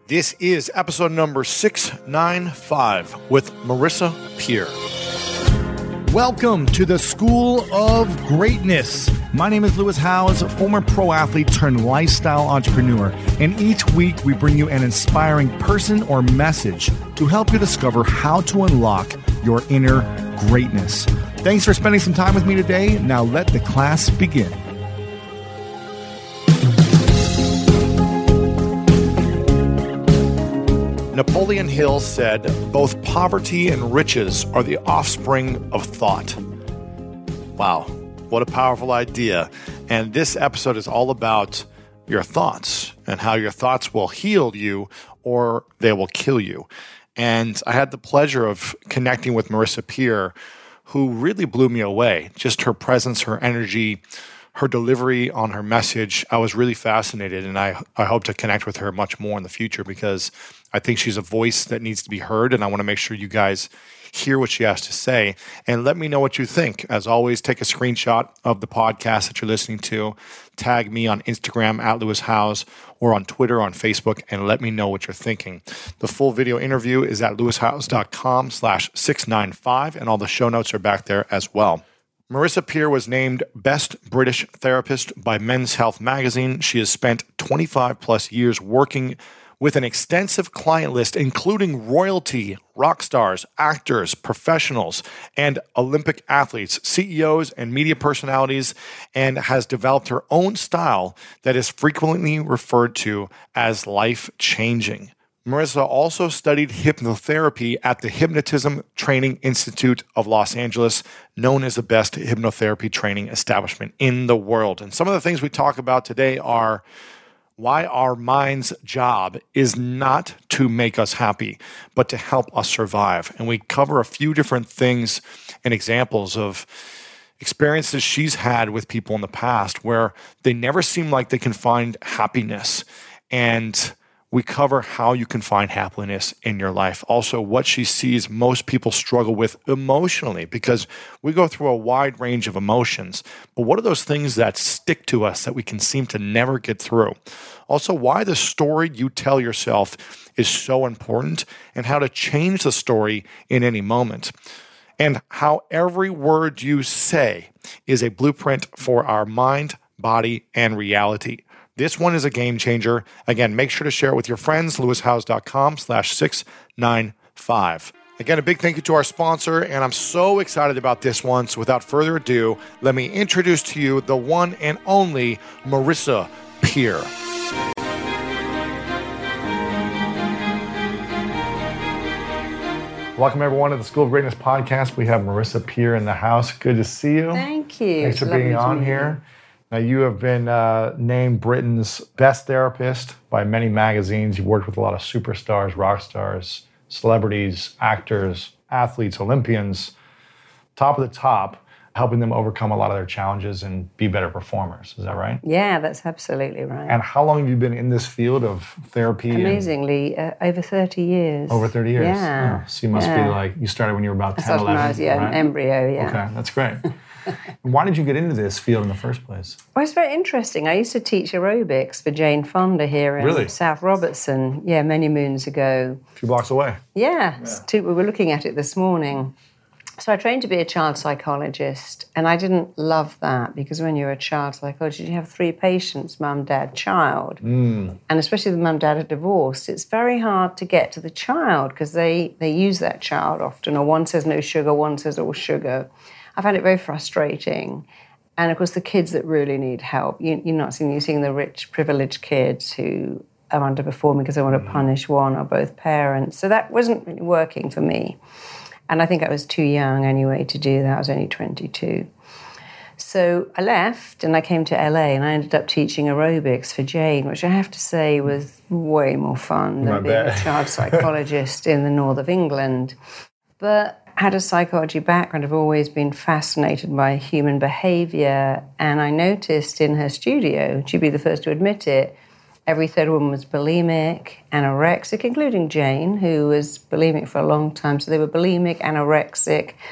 This is episode number 695 with Marissa Peer. Welcome to the School of Greatness. My name is Lewis Howes, former pro athlete turned lifestyle entrepreneur. And each week we bring you an inspiring person or message to help you discover how to unlock your inner greatness. Thanks for spending some time with me today. Now let the class begin. Napoleon Hill said, "Both poverty and riches are the offspring of thought." Wow, what a powerful idea. And this episode is all about your thoughts and how your thoughts will heal you or they will kill you. And I had the pleasure of connecting with Marissa Peer, who really blew me away. Just her presence, her energy, her delivery on her message. I was really fascinated, and I hope to connect with her much more in the future because I think she's a voice that needs to be heard, and I want to make sure you guys hear what she has to say. And let me know what you think. As always, take a screenshot of the podcast that you're listening to. Tag me on Instagram at Lewis Howes or on Twitter, on Facebook, and let me know what you're thinking. The full video interview is at lewishowes.com/695, and all the show notes are back there as well. Marissa Peer was named Best British Therapist by Men's Health magazine. She has spent 25 plus years working with an extensive client list, including royalty, rock stars, actors, professionals, and Olympic athletes, CEOs, and media personalities, and has developed her own style that is frequently referred to as life-changing. Marissa also studied hypnotherapy at the Hypnotism Training Institute of Los Angeles, known as the best hypnotherapy training establishment in the world. And some of the things we talk about today are why our mind's job is not to make us happy, but to help us survive. And we cover a few different things and examples of experiences she's had with people in the past where they never seem like they can find happiness. And we cover how you can find happiness in your life. Also, what she sees most people struggle with emotionally, because we go through a wide range of emotions. But what are those things that stick to us that we can seem to never get through? Also, why the story you tell yourself is so important and how to change the story in any moment. And how every word you say is a blueprint for our mind, body, and reality. This one is a game changer. Again, make sure to share it with your friends, lewishowes.com/695. Again, a big thank you to our sponsor, and I'm so excited about this one. So without further ado, let me introduce to you the one and only Marissa Peer. Welcome, everyone, to the School of Greatness podcast. We have Marissa Peer in the house. Good to see you. Thank you. Thanks for being on here. Now, you have been named Britain's best therapist by many magazines. You've worked with a lot of superstars, rock stars, celebrities, actors, athletes, Olympians, top of the top, helping them overcome a lot of their challenges and be better performers. Is that right? Yeah, that's absolutely right. And how long have you been in this field of therapy? Amazingly, over 30 years. Over 30 years? Yeah. Oh, so you must be like, you started when you were about 10, 11, when I was, right? an embryo, yeah. Okay, that's great. Why did you get into this field in the first place? Well, it's very interesting. I used to teach aerobics for Jane Fonda here in South Robertson, many moons ago. A few blocks away. Yeah. We were looking at it this morning. So I trained to be a child psychologist, and I didn't love that because when you're a child psychologist, you have 3 patients, mum, dad, child. And especially the mum, dad are divorced, it's very hard to get to the child because they use that child often, or one says no sugar, one says all sugar. I find it very frustrating. And of course, the kids that really need help, you're seeing the rich, privileged kids who are underperforming because they want to punish one or both parents. So that wasn't really working for me. And I think I was too young anyway to do that. I was only 22. So I left and I came to LA and I ended up teaching aerobics for Jane, which I have to say was way more fun than being a child psychologist in the north of England. But I had a psychology background. I've always been fascinated by human behavior. And I noticed in her studio, she'd be the first to admit it, every third woman was bulimic, anorexic, including Jane, who was bulimic for a long time. So they were bulimic, anorexic,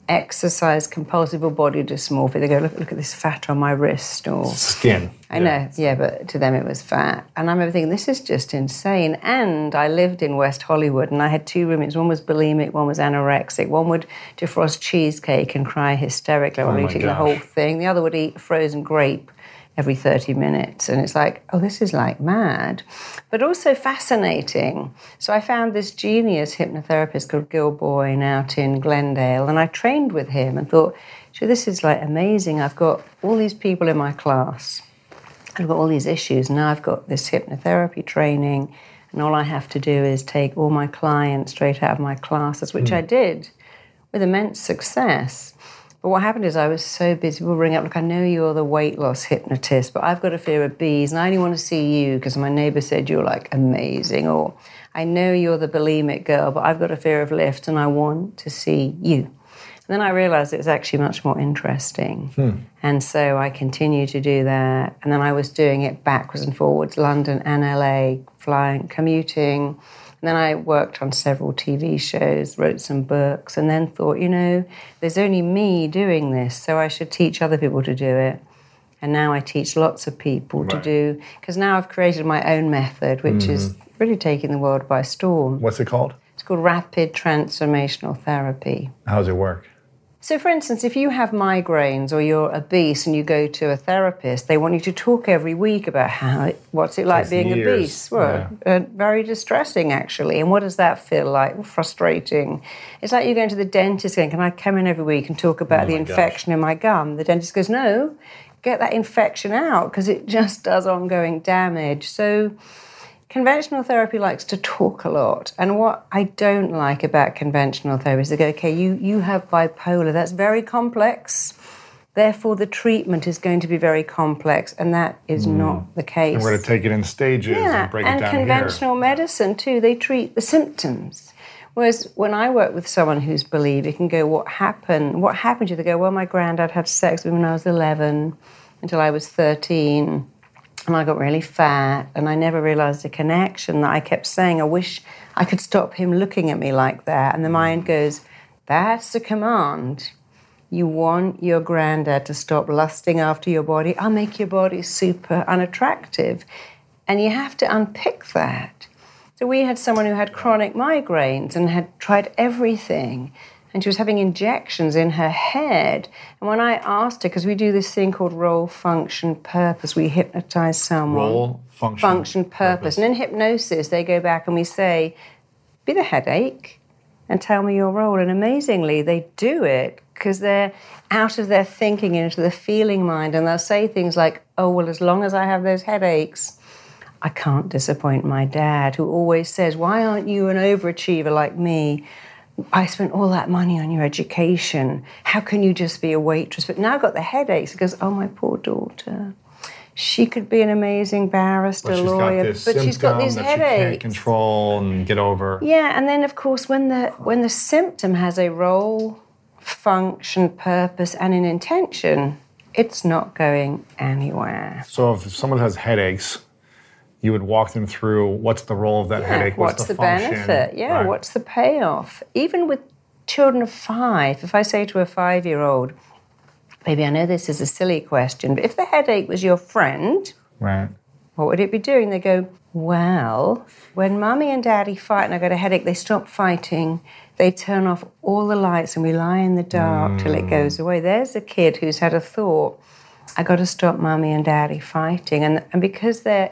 exercise compulsive or body dysmorphia. They go, look at this fat on my wrist, or skin. I know, yeah, but to them it was fat. And I remember thinking, this is just insane. And I lived in West Hollywood, and I had 2 roommates. One was bulimic, one was anorexic. One would defrost cheesecake and cry hysterically while eating the whole thing. The other would eat a frozen grape every 30 minutes. And it's like, oh, this is like mad, but also fascinating. So I found this genius hypnotherapist called Gil Boyne out in Glendale, and I trained with him and thought, sure, this is like amazing. I've got all these people in my class. I've got all these issues. Now I've got this hypnotherapy training, and all I have to do is take all my clients straight out of my classes, which I did with immense success. But what happened is I was so busy. People ring up, look, I know you're the weight loss hypnotist, but I've got a fear of bees, and I only want to see you because my neighbour said you're like amazing. Or I know you're the bulimic girl, but I've got a fear of lifts, and I want to see you. And then I realised it was actually much more interesting. And so I continued to do that. And then I was doing it backwards and forwards, London and LA, flying, commuting. And then I worked on several TV shows, wrote some books, and then thought, there's only me doing this, so I should teach other people to do it. And now I teach lots of people to do, because now I've created my own method, which is really taking the world by storm. What's it called? It's called Rapid Transformational Therapy. How does it work? So, for instance, if you have migraines or you're obese and you go to a therapist, they want you to talk every week about what's it like being obese. Well, very distressing, actually. And what does that feel like? Well, frustrating. It's like you're going to the dentist going, can I come in every week and talk about the infection in my gum? The dentist goes, no, get that infection out, because it just does ongoing damage. So conventional therapy likes to talk a lot. And what I don't like about conventional therapy is they go, okay, you have bipolar. That's very complex. Therefore, the treatment is going to be very complex. And that is not the case. And we're going to take it in stages and break it down here. And conventional medicine, too, they treat the symptoms. Whereas when I work with someone who's bulimic and go, what happened? What happened to you? They go, well, my granddad had sex with me when I was 11 until I was 13. And I got really fat, and I never realised the connection that I kept saying, I wish I could stop him looking at me like that. And the mind goes, that's the command. You want your granddad to stop lusting after your body. I'll make your body super unattractive. And you have to unpick that. So we had someone who had chronic migraines and had tried everything. And she was having injections in her head. And when I asked her, because we do this thing called role, function, purpose, we hypnotize someone. Role, function, purpose. And in hypnosis, they go back and we say, be the headache and tell me your role. And amazingly, they do it because they're out of their thinking into the feeling mind. And they'll say things like, oh, well, as long as I have those headaches, I can't disappoint my dad, who always says, why aren't you an overachiever like me? I spent all that money on your education. How can you just be a waitress? But now I've got the headaches. It goes, oh, my poor daughter. She could be an amazing barrister, lawyer, but she's got these headaches. She can't control and get over. Yeah, and then, of course, when the symptom has a role, function, purpose, and an intention, it's not going anywhere. So if someone has headaches, you would walk them through what's the role of that headache, what's the function, benefit, what's the payoff. Even with children of 5, if I say to a 5-year-old, baby, I know this is a silly question, but if the headache was your friend, right, what would it be doing? They go, well, when Mummy and Daddy fight and I got a headache, they stop fighting, they turn off all the lights and we lie in the dark till it goes away. There's a kid who's had a thought, I got to stop Mummy and Daddy fighting. And because they're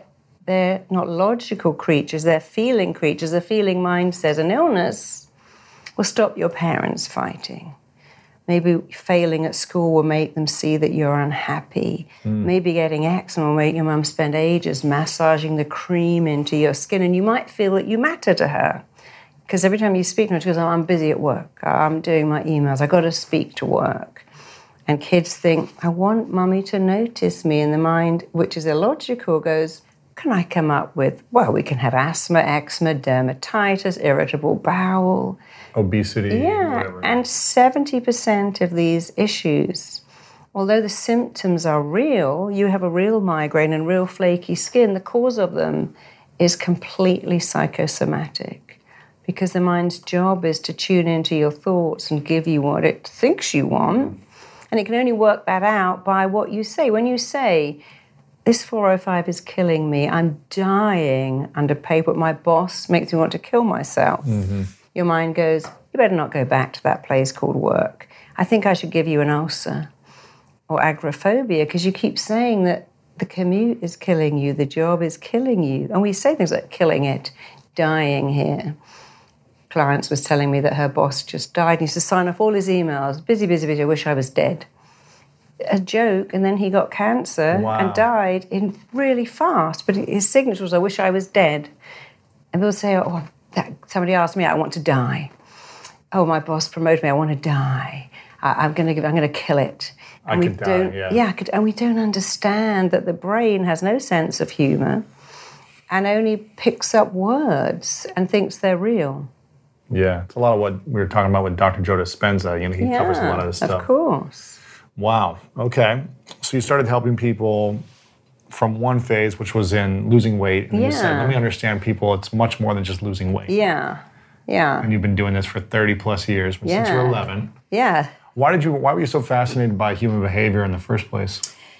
not logical creatures, they're feeling creatures. The feeling mind says an illness will stop your parents fighting. Maybe failing at school will make them see that you're unhappy. Maybe getting eczema will make your mum spend ages massaging the cream into your skin, and you might feel that you matter to her. Because every time you speak to her, she goes, oh, I'm busy at work. I'm doing my emails. I've got to speak to work. And kids think, I want Mummy to notice me. And the mind, which is illogical, goes, can I come up with, well, we can have asthma, eczema, dermatitis, irritable bowel. Obesity, whatever. And 70% of these issues, although the symptoms are real, you have a real migraine and real flaky skin, the cause of them is completely psychosomatic. because the mind's job is to tune into your thoughts and give you what it thinks you want. And it can only work that out by what you say. When you say, this 405 is killing me, I'm dying under paper, my boss makes me want to kill myself. Your mind goes, you better not go back to that place called work. I think I should give you an ulcer or agoraphobia, because you keep saying that the commute is killing you, the job is killing you. And we say things like killing it, dying here. Clients was telling me that her boss just died. He used to sign off all his emails, busy, busy, busy, I wish I was dead. A joke, and then he got cancer and died in really fast. But his signature was, I wish I was dead. And people say, somebody asked me, I want to die. Oh, my boss promoted me, I want to die. I'm going to kill it. And I could die, yeah. And we don't understand that the brain has no sense of humor and only picks up words and thinks they're real. Yeah, it's a lot of what we were talking about with Dr. Joe Dispenza. He covers a lot of this stuff. Of course. Wow. Okay. So you started helping people from one phase, which was in losing weight. And you said, let me understand people, it's much more than just losing weight. Yeah. And you've been doing this for 30 plus years, since you were 11. Yeah. Why were you so fascinated by human behavior in the first place?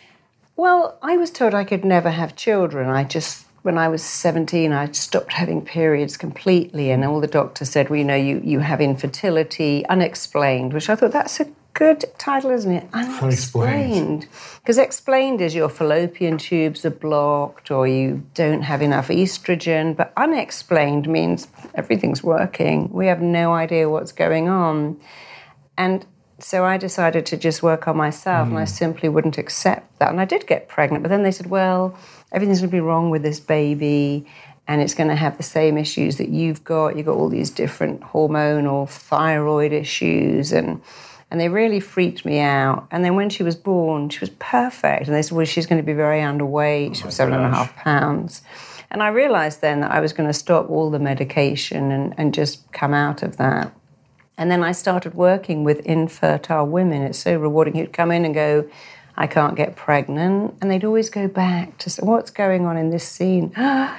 Well, I was told I could never have children. When I was 17, I stopped having periods completely, and all the doctors said, well, you have infertility, unexplained, which I thought, that's a good title, isn't it? Unexplained. Because explained is your fallopian tubes are blocked or you don't have enough estrogen, but unexplained means everything's working. We have no idea what's going on. And so I decided to just work on myself, and I simply wouldn't accept that. And I did get pregnant, but then they said, well, everything's going to be wrong with this baby, and it's going to have the same issues that you've got. You've got all these different hormonal thyroid issues, and they really freaked me out. And then when she was born, she was perfect. And they said, well, she's going to be very underweight. She was 7.5 pounds. And I realized then that I was going to stop all the medication and just come out of that. And then I started working with infertile women. It's so rewarding. You'd come in and go, I can't get pregnant. And they'd always go back to say, what's going on in this scene? I'm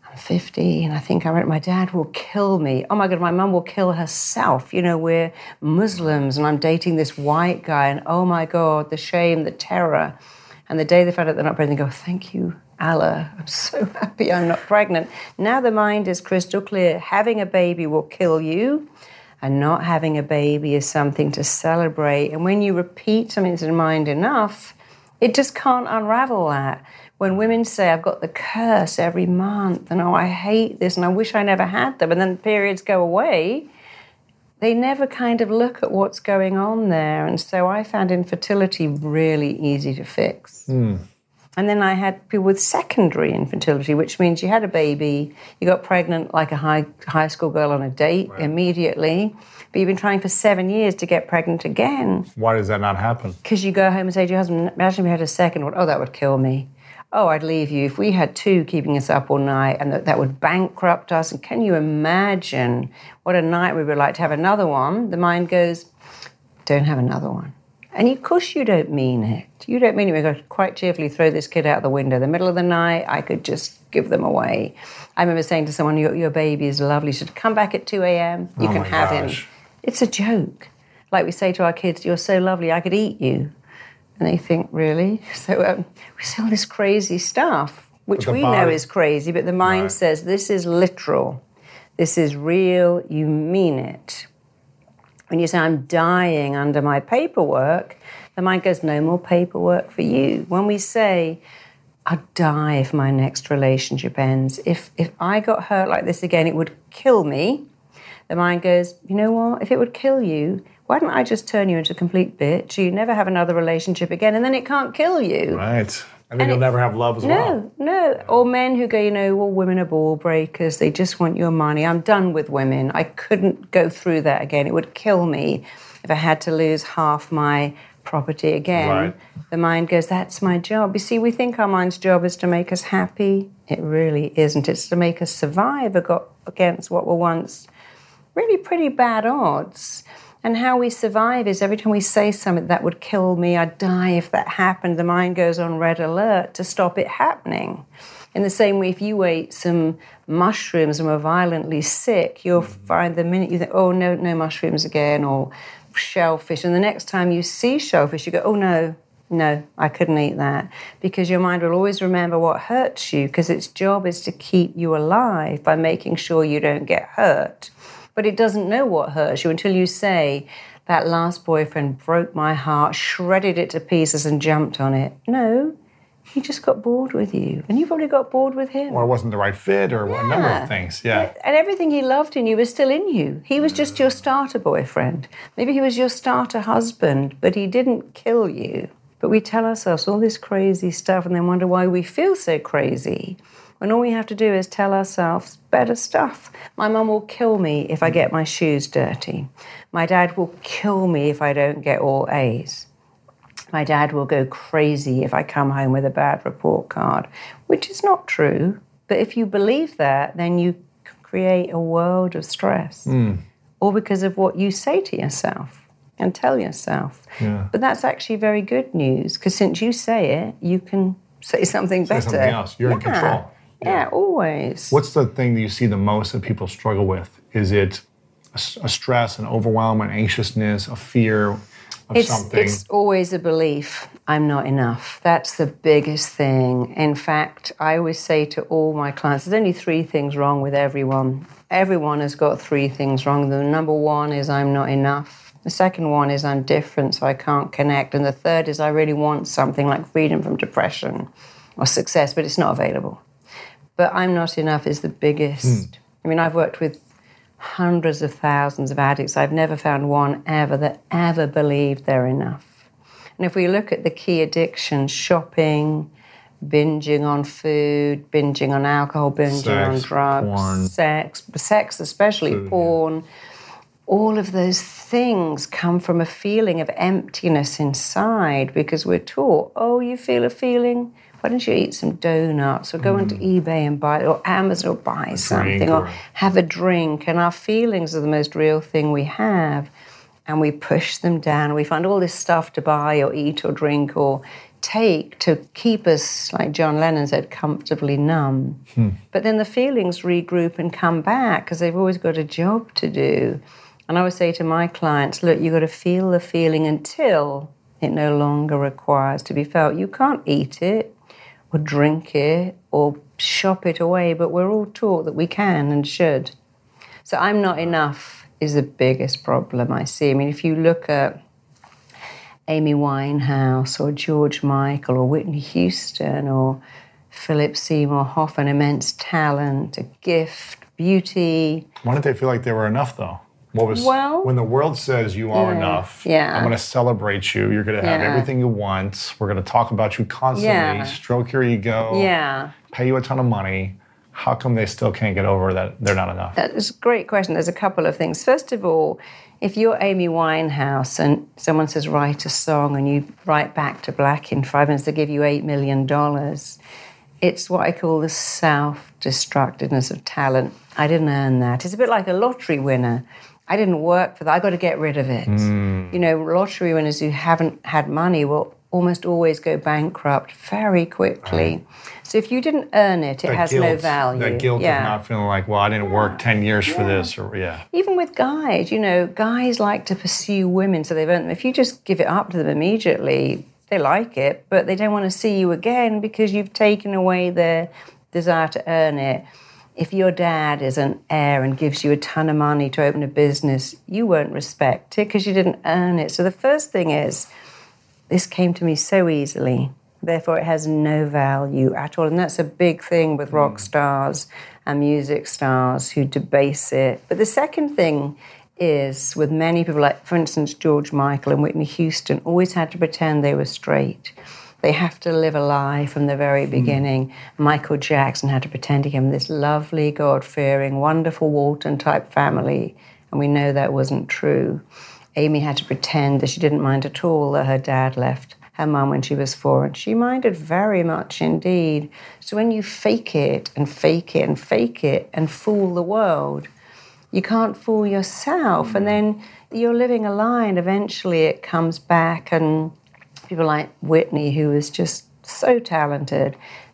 50 and I think my dad will kill me. Oh my God, my mum will kill herself. We're Muslims and I'm dating this white guy. And oh my God, the shame, the terror. And the day they find out they're not pregnant, they go, thank you, Allah. I'm so happy I'm not pregnant. Now the mind is crystal clear. Having a baby will kill you. And not having a baby is something to celebrate. And when you repeat something to the mind enough, it just can't unravel that. When women say, I've got the curse every month, and I hate this, and I wish I never had them, and then the periods go away, they never kind of look at what's going on there. And so I found infertility really easy to fix. And then I had people with secondary infertility, which means you had a baby, you got pregnant like a high school girl on a date immediately, but you've been trying for 7 years to get pregnant again. Why does that not happen? Because you go home and say to your husband, imagine if we had a second one. Oh, that would kill me. Oh, I'd leave you. If we had two keeping us up all night, and that would bankrupt us. And can you imagine what a night we would like to have another one? The mind goes, don't have another one. And of course you don't mean it. You don't mean it. We could quite cheerfully throw this kid out the window. In the middle of the night, I could just give them away. I remember saying to someone, your baby is lovely. She should come back at 2 a.m. You can have him. It's a joke. Like we say to our kids, you're so lovely, I could eat you. And they think, really? So we say all this crazy stuff, which we know is crazy, but the mind says, this is literal. This is real. You mean it. When you say, I'm dying under my paperwork, the mind goes, no more paperwork for you. When we say, I'd die if my next relationship ends. If I got hurt like this again, it would kill me. The mind goes, you know what? If it would kill you, why don't I just turn you into a complete bitch? You never have another relationship again, and then it can't kill you. Right. And then you'll never have love as well. No. Or men who go, well, women are ball breakers. They just want your money. I'm done with women. I couldn't go through that again. It would kill me if I had to lose half my property again. Right. The mind goes, that's my job. You see, we think our mind's job is to make us happy. It really isn't. It's to make us survive against what were once really pretty bad odds. And how we survive is every time we say something that would kill me, I'd die if that happened, the mind goes on red alert to stop it happening. In the same way, if you ate some mushrooms and were violently sick, you'll find the minute you think, oh, no mushrooms again, or shellfish. And the next time you see shellfish, you go, oh, no, I couldn't eat that. Because your mind will always remember what hurts you, because its job is to keep you alive by making sure you don't get hurt. But it doesn't know what hurts you until you say, that last boyfriend broke my heart, shredded it to pieces and jumped on it. No. He just got bored with you, and you probably got bored with him. Or it wasn't the right fit, or a number of things, yeah. And everything he loved in you was still in you. He was just your starter boyfriend. Maybe he was your starter husband, but he didn't kill you. But we tell ourselves all this crazy stuff and then wonder why we feel so crazy, when all we have to do is tell ourselves better stuff. My mum will kill me if I get my shoes dirty. My dad will kill me if I don't get all A's. My dad will go crazy if I come home with a bad report card, which is not true. But if you believe that, then you create a world of stress. All because of what you say to yourself and tell yourself. Yeah. But that's actually very good news, because since you say it, you can say something better. Say something else. You're in control. Yeah, always. What's the thing that you see the most that people struggle with? Is it a stress, an overwhelm, an anxiousness, a fear of something? It's always a belief, I'm not enough. That's the biggest thing. In fact, I always say to all my clients, there's only 3 things wrong with everyone. Everyone has got 3 things wrong. The number 1 is I'm not enough. The second one is I'm different, so I can't connect. And the third is I really want something like freedom from depression or success, but it's not available. But I'm not enough is the biggest. I mean, I've worked with hundreds of thousands of addicts. I've never found one ever that ever believed they're enough. And if we look at the key addictions, shopping, binging on food, binging on alcohol, binging on drugs, porn. sex especially, food, porn, all of those things come from a feeling of emptiness inside, because we're taught, oh, you feel a feeling? Why don't you eat some donuts or go onto eBay and buy, or Amazon, or buy something, or have a drink? And our feelings are the most real thing we have. And we push them down. We find all this stuff to buy or eat or drink or take to keep us, like John Lennon said, comfortably numb. But then the feelings regroup and come back because they've always got a job to do. And I always say to my clients, look, you've got to feel the feeling until it no longer requires to be felt. You can't eat it or drink it or shop it away, but we're all taught that we can and should. So I'm not enough is the biggest problem I see. I mean, if you look at Amy Winehouse or George Michael or Whitney Houston or Philip Seymour Hoffman, immense talent, a gift, beauty. Why didn't they feel like they were enough, though? When the world says you are enough, I'm going to celebrate you. You're going to have everything you want. We're going to talk about you constantly, stroke your ego, pay you a ton of money. How come they still can't get over that they're not enough? That's a great question. There's a couple of things. First of all, if you're Amy Winehouse and someone says write a song and you write back to Black in 5 minutes, they give you $8 million. It's what I call the self-destructiveness of talent. I didn't earn that. It's a bit like a lottery winner. I didn't work for that. I got to get rid of it. You know, lottery winners who haven't had money will almost always go bankrupt very quickly. Right. So if you didn't earn it, it has no value. That guilt of not feeling like, well, I didn't work 10 years for this. Or Even with guys, you know, guys like to pursue women, so they've earned them. If you just give it up to them immediately, they like it, but they don't want to see you again because you've taken away their desire to earn it. If your dad is an heir and gives you a ton of money to open a business, you won't respect it because you didn't earn it. So the first thing is, this came to me so easily, therefore it has no value at all. And that's a big thing with rock stars and music stars who debase it. But the second thing is, with many people, like, for instance, George Michael and Whitney Houston, always had to pretend they were straight. They have to live a lie from the very beginning. Michael Jackson had to pretend he came from this lovely, God-fearing, wonderful Walton-type family, and we know that wasn't true. Amy had to pretend that she didn't mind at all that her dad left her mum when she was 4, and she minded very much indeed. So when you fake it and fake it and fake it and fool the world, you can't fool yourself, and then you're living a lie, and eventually it comes back. And people like Whitney, who was just so talented,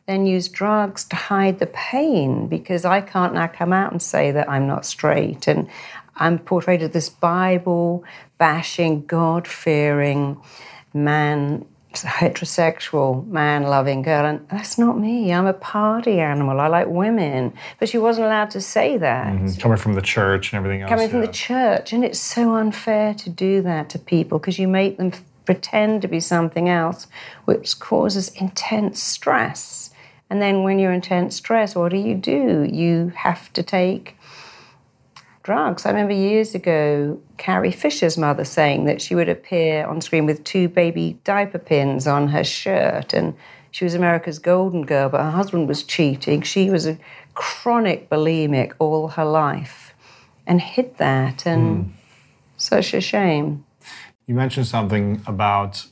then use drugs to hide the pain, because I can't now come out and say that I'm not straight. And I'm portrayed as this Bible-bashing, God-fearing man, heterosexual, man-loving girl. And that's not me. I'm a party animal. I like women. But she wasn't allowed to say that. Mm-hmm. Coming from the church and everything else. Coming from the church. And it's so unfair to do that to people, because you make them pretend to be something else, which causes intense stress. And then when you're in intense stress, what do? You have to take drugs. I remember years ago, Carrie Fisher's mother saying that she would appear on screen with 2 baby diaper pins on her shirt, and she was America's golden girl, but her husband was cheating. She was a chronic bulimic all her life and hid that, and such a shame. You mentioned something about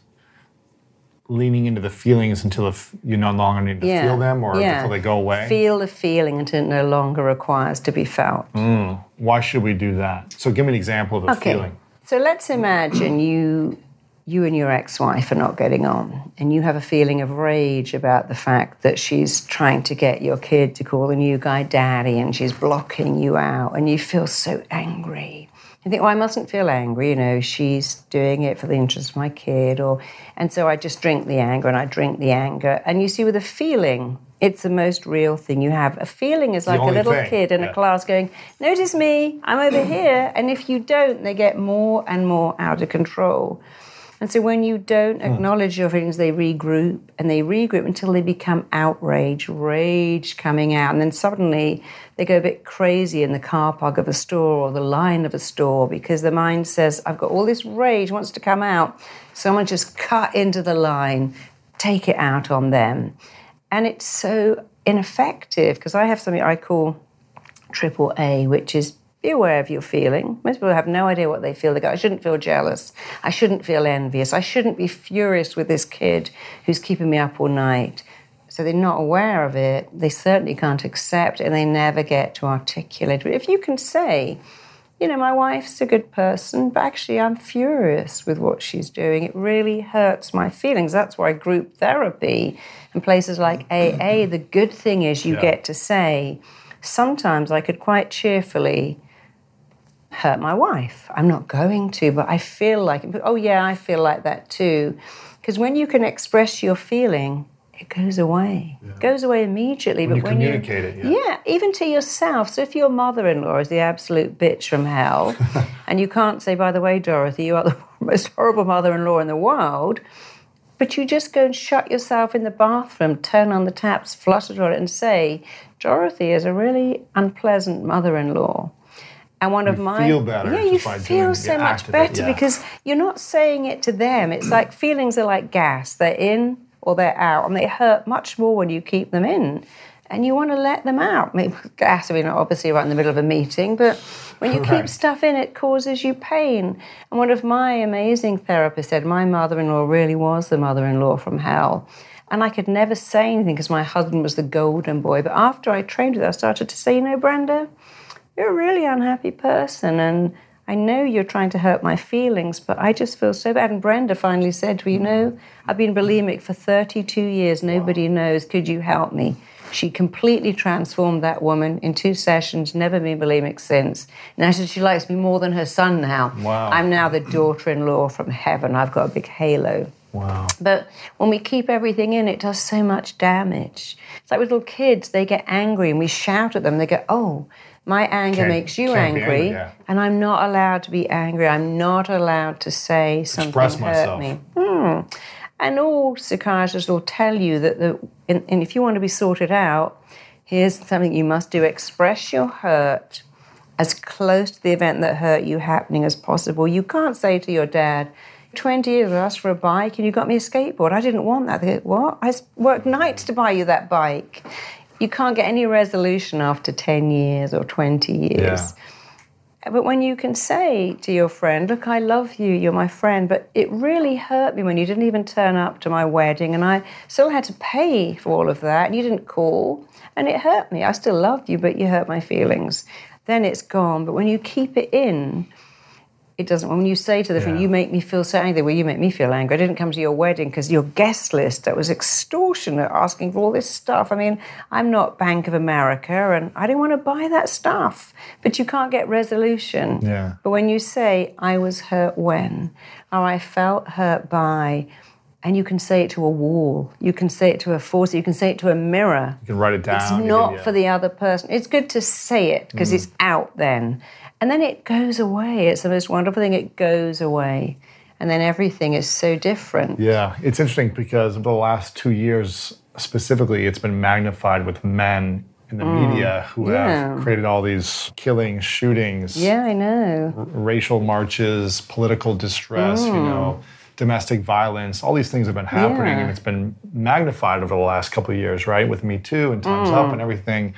leaning into the feelings until you no longer need to feel them, or until they go away? Feel the feeling until it no longer requires to be felt. Why should we do that? So give me an example of a feeling. So let's imagine you and your ex-wife are not getting on, and you have a feeling of rage about the fact that she's trying to get your kid to call the new guy daddy, and she's blocking you out, and you feel so angry. You think, well, I mustn't feel angry, she's doing it for the interest of my kid, and so I just drink the anger, and I drink the anger. And you see, with a feeling, it's the most real thing you have. A feeling is like a little kid in a class going, notice me, I'm over here. And if you don't, they get more and more out of control. And so when you don't acknowledge your feelings, they regroup, and they regroup until they become outrage, rage coming out. And then suddenly they go a bit crazy in the car park of a store or the line of a store, because the mind says, I've got all this rage, wants to come out. Someone just cut into the line, take it out on them. And it's so ineffective, because I have something I call AAA, which is be aware of your feeling. Most people have no idea what they feel. They go, I shouldn't feel jealous. I shouldn't feel envious. I shouldn't be furious with this kid who's keeping me up all night. So they're not aware of it. They certainly can't accept it, and they never get to articulate it. If you can say, my wife's a good person, but actually I'm furious with what she's doing. It really hurts my feelings. That's why group therapy and places like AA, the good thing is you get to say, sometimes I could quite cheerfully hurt my wife. I'm not going to, but I feel like it. Oh, yeah, I feel like that too. Because when you can express your feeling, it goes away. It goes away immediately. When you communicate it, even to yourself. So if your mother-in-law is the absolute bitch from hell, and you can't say, by the way, Dorothy, you are the most horrible mother-in-law in the world, but you just go and shut yourself in the bathroom, turn on the taps, flush the toilet, and say, Dorothy is a really unpleasant mother-in-law. And one of my... You feel better. Yeah, you feel so much better because you're not saying it to them. It's like feelings are like gas. They're in or they're out, and they hurt much more when you keep them in. And you want to let them out. Maybe gas, obviously right in the middle of a meeting, but when you keep stuff in, it causes you pain. And one of my amazing therapists said, my mother-in-law really was the mother-in-law from hell. And I could never say anything because my husband was the golden boy. But after I trained with her, I started to say, Brenda, you're a really unhappy person, and I know you're trying to hurt my feelings, but I just feel so bad. And Brenda finally said to me, I've been bulimic for 32 years. Nobody knows. Could you help me? She completely transformed that woman in 2 sessions, never been bulimic since. Now she likes me more than her son now. Wow. I'm now the daughter-in-law from heaven. I've got a big halo. Wow. But when we keep everything in, it does so much damage. It's like with little kids, they get angry and we shout at them. They go, oh, my anger makes you angry, and I'm not allowed to be angry. I'm not allowed to say something hurt me. And all psychiatrists will tell you that and if you want to be sorted out, here's something you must do. Express your hurt as close to the event that hurt you happening as possible. You can't say to your dad, 20 years I asked for a bike and you got me a skateboard. I didn't want that. They go, what? I worked nights to buy you that bike. You can't get any resolution after 10 years or 20 years. Yeah. But when you can say to your friend, look, I love you, you're my friend, but it really hurt me when you didn't even turn up to my wedding, and I still had to pay for all of that, and you didn't call, and it hurt me. I still loved you, but you hurt my feelings. Then it's gone. But when you keep it in, it doesn't. When you say to the friend, you make me feel so angry, well, you make me feel angry. I didn't come to your wedding because your guest list, that was extortionate, asking for all this stuff. I mean, I'm not Bank of America, and I didn't want to buy that stuff. But you can't get resolution. Yeah. But when you say, I was hurt when, or I felt hurt by, and you can say it to a wall, you can say it to a faucet, you can say it to a mirror. You can write it down. It's not for the other person. It's good to say it because it's out then. And then it goes away. It's the most wonderful thing. It goes away. And then everything is so different. Yeah, it's interesting because over the last 2 years, specifically, it's been magnified with men in the media who have created all these killings, shootings. Yeah, I know. Racial marches, political distress, domestic violence. All these things have been happening, and it's been magnified over the last couple of years, right? With Me Too and Time's Up and everything.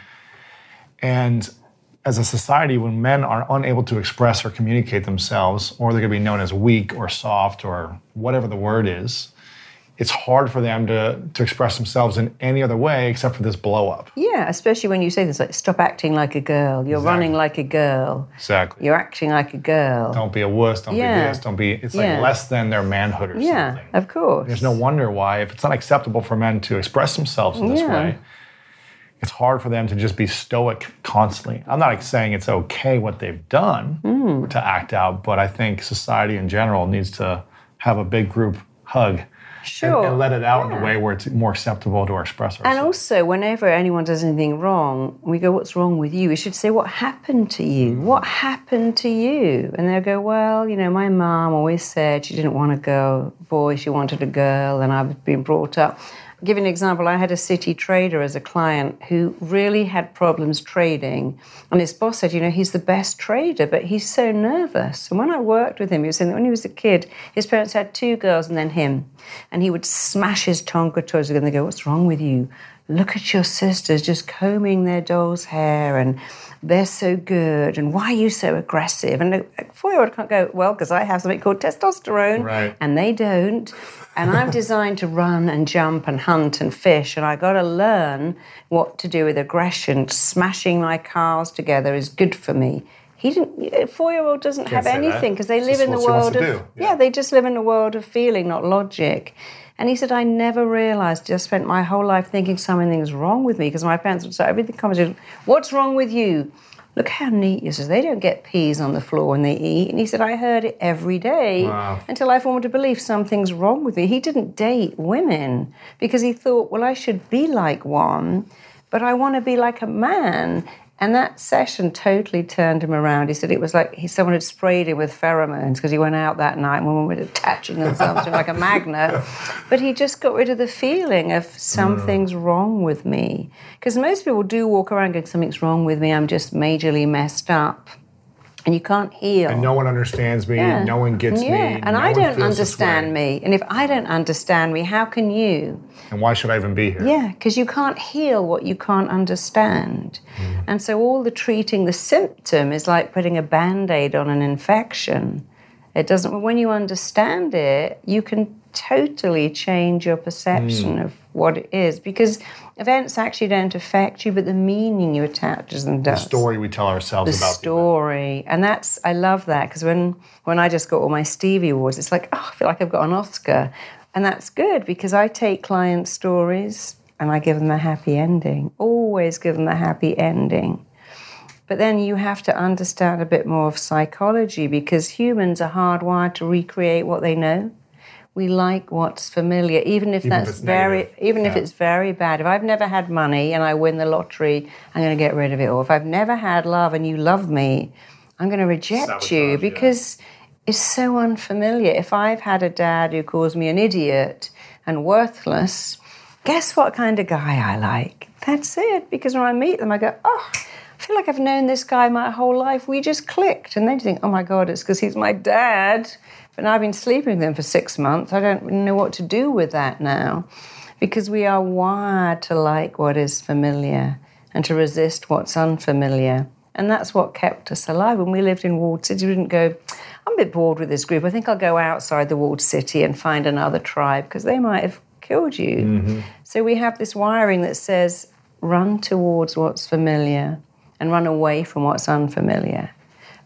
And as a society, when men are unable to express or communicate themselves, or they're going to be known as weak or soft or whatever the word is, it's hard for them to express themselves in any other way except for this blow up. Yeah, especially when you say things like, stop acting like a girl, you're running like a girl. Exactly. You're acting like a girl. Don't be a wuss, don't be this, don't be... It's like less than their manhood or something. Yeah, of course. There's no wonder why, if it's not acceptable for men to express themselves in this way, it's hard for them to just be stoic constantly. I'm not saying it's okay what they've done to act out, but I think society in general needs to have a big group hug and let it out in a way where it's more acceptable to express ourselves. And also, whenever anyone does anything wrong, we go, what's wrong with you? We should say, what happened to you? What happened to you? And they'll go, well, my mom always said she didn't want a boy, she wanted a girl, and I've been brought up. I'll give you an example. I had a city trader as a client who really had problems trading. And his boss said, he's the best trader, but he's so nervous. And when I worked with him, he was saying that when he was a kid, his parents had 2 girls and then him. And he would smash his Tonka toys and they go, what's wrong with you? Look at your sisters just combing their doll's hair and they're so good. And why are you so aggressive? And a 4-year-old can't go, well, because I have something called testosterone and they don't. And I'm designed to run and jump and hunt and fish, and I got to learn what to do with aggression. Smashing my cars together is good for me. He didn't. A 4-year-old doesn't have anything because they live in the world of they just live in a world of feeling, not logic. And he said, I never realised. I spent my whole life thinking something's wrong with me because my parents would say everything conversation. What's wrong with you? Look how neat you says. They don't get peas on the floor when they eat. And he said, I heard it every day until I formed a belief something's wrong with me. He didn't date women because he thought, well, I should be like one, but I want to be like a man. And that session totally turned him around. He said it was like someone had sprayed him with pheromones because he went out that night and women were attaching themselves to him like a magnet. But he just got rid of the feeling of something's wrong with me. Because most people do walk around going, something's wrong with me, I'm just majorly messed up. And you can't heal. And no one understands me, no one gets me. And I don't understand me. And if I don't understand me, how can you? And why should I even be here? Yeah, because you can't heal what you can't understand. And so all the treating the symptom is like putting a Band-Aid on an infection. It doesn't, when you understand it, you can totally change your perception of what it is. Because events actually don't affect you, but the meaning you attach to them does. The story we tell ourselves about the story. And I love that, because when I just got all my Stevie Awards, it's like, I feel like I've got an Oscar. And that's good, because I take client stories and I give them a happy ending. Always give them a happy ending. But then you have to understand a bit more of psychology, because humans are hardwired to recreate what they know. We like what's familiar, even if it's very bad. If I've never had money and I win the lottery, I'm going to get rid of it. Or if I've never had love and you love me, I'm going to reject you because it's so unfamiliar. If I've had a dad who calls me an idiot and worthless, guess what kind of guy I like? That's it. Because when I meet them, I go, I feel like I've known this guy my whole life. We just clicked. And they think, oh my God, it's because he's my dad. But I've been sleeping with him for 6 months. I don't know what to do with that now. Because we are wired to like what is familiar and to resist what's unfamiliar. And that's what kept us alive. When we lived in walled cities, we didn't go, I'm a bit bored with this group. I think I'll go outside the walled city and find another tribe because they might have killed you. Mm-hmm. So we have this wiring that says, run towards what's familiar and run away from what's unfamiliar.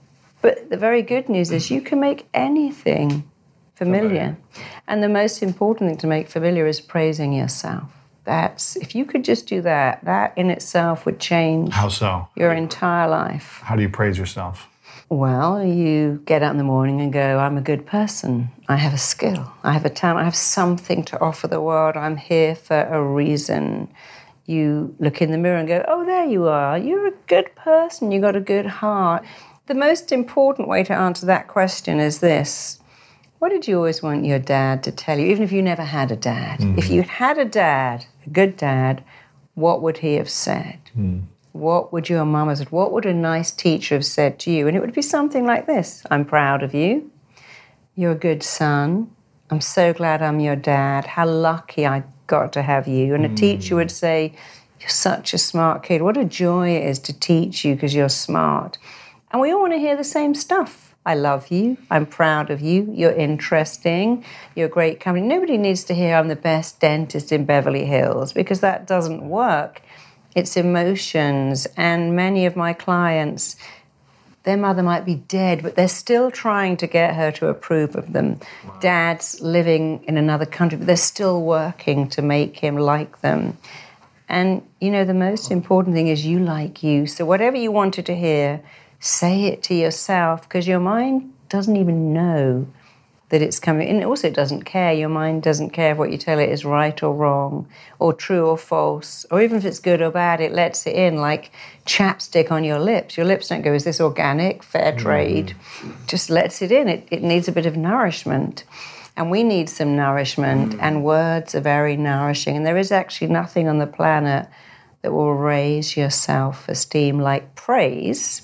But the very good news is you can make anything familiar. And the most important thing to make familiar is praising yourself. If you could just do that, that in itself would change How so? Your entire life. How do you praise yourself? Well, you get up in the morning and go, I'm a good person. I have a skill. I have a talent. I have something to offer the world. I'm here for a reason. You look in the mirror and go, oh, there you are. You're a good person. You got a good heart. The most important way to answer that question is this. What did you always want your dad to tell you, even if you never had a dad? Mm-hmm. If you had a dad, a good dad, what would he have said? What would your mum have said? What would a nice teacher have said to you? And it would be something like this. I'm proud of you. You're a good son. I'm so glad I'm your dad. How lucky I got to have you. And a teacher would say, you're such a smart kid. What a joy it is to teach you because you're smart. And we all want to hear the same stuff. I love you. I'm proud of you. You're interesting. You're a great company. Nobody needs to hear I'm the best dentist in Beverly Hills because that doesn't work. It's emotions. And many of my clients, their mother might be dead, but they're still trying to get her to approve of them. Wow. Dad's living in another country, but they're still working to make him like them. And, the most important thing is you like you. So whatever you wanted to hear, say it to yourself because your mind doesn't even know that it's coming. And also it doesn't care. Your mind doesn't care if what you tell it is right or wrong or true or false. Or even if it's good or bad, it lets it in like chapstick on your lips. Your lips don't go, is this organic, fair trade? Just lets it in. It needs a bit of nourishment. And we need some nourishment. And words are very nourishing. And there is actually nothing on the planet that will raise your self-esteem like praise.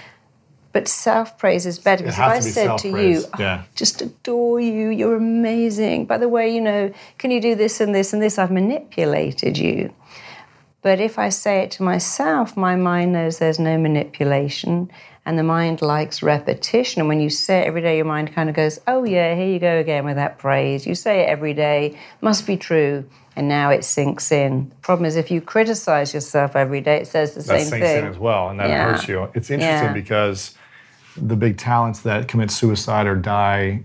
But self-praise is better. Because if I said to you, I just adore you, you're amazing. By the way, can you do this and this and this? I've manipulated you. But if I say it to myself, my mind knows there's no manipulation, and the mind likes repetition. And when you say it every day, your mind kind of goes, oh yeah, here you go again with that praise. You say it every day, must be true. And now it sinks in. The problem is if you criticize yourself every day, it says the same thing. That sinks in as well, and that hurts you. It's interesting because the big talents that commit suicide or die,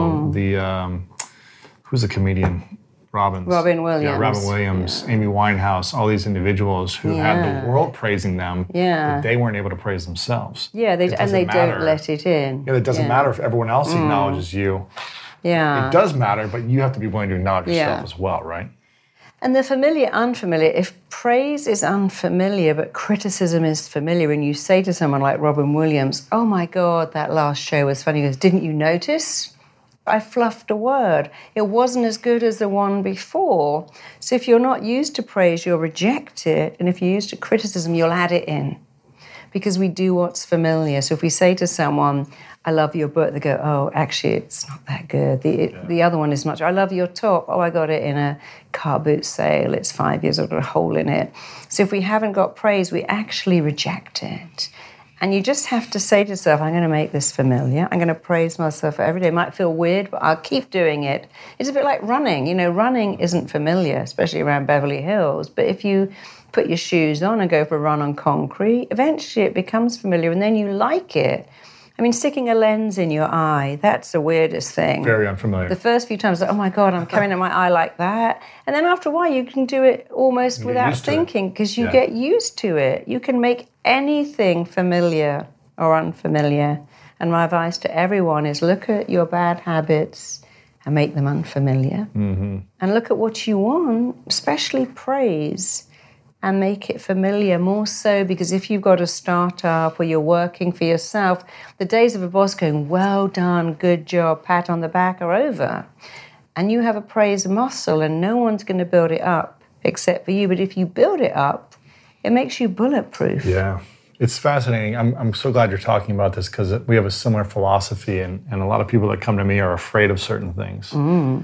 who's the comedian? Robin Williams. Yeah, Robin Williams, Amy Winehouse, all these individuals who had the world praising them, but they weren't able to praise themselves. Yeah, they don't let it in. Yeah, it doesn't matter if everyone else acknowledges you. Yeah. It does matter, but you have to be willing to acknowledge yourself as well, right? And the familiar, unfamiliar, if praise is unfamiliar but criticism is familiar, and you say to someone like Robin Williams, oh my God, that last show was funny, he goes, didn't you notice? I fluffed a word. It wasn't as good as the one before. So if you're not used to praise, you'll reject it. And if you're used to criticism, you'll add it in. Because we do what's familiar. So if we say to someone, I love your book, they go, oh, actually, it's not that good. The other one is much. I love your top. Oh, I got it in a car boot sale. It's 5 years old, got a hole in it. So if we haven't got praise, we actually reject it. And you just have to say to yourself, I'm going to make this familiar. I'm going to praise myself every day. It might feel weird, but I'll keep doing it. It's a bit like running. Running isn't familiar, especially around Beverly Hills. But if you put your shoes on and go for a run on concrete, eventually it becomes familiar, and then you like it. I mean, sticking a lens in your eye, that's the weirdest thing. Very unfamiliar. The first few times, like, oh my God, I'm carrying in my eye like that. And then after a while, you can do it almost without thinking because you get used to it. You can make anything familiar or unfamiliar. And my advice to everyone is look at your bad habits and make them unfamiliar. Mm-hmm. And look at what you want, especially praise, and make it familiar, more so because if you've got a startup or you're working for yourself, the days of a boss going, well done, good job, pat on the back are over. And you have a praise muscle and no one's going to build it up except for you. But if you build it up, it makes you bulletproof. Yeah, it's fascinating. I'm so glad you're talking about this because we have a similar philosophy and a lot of people that come to me are afraid of certain things.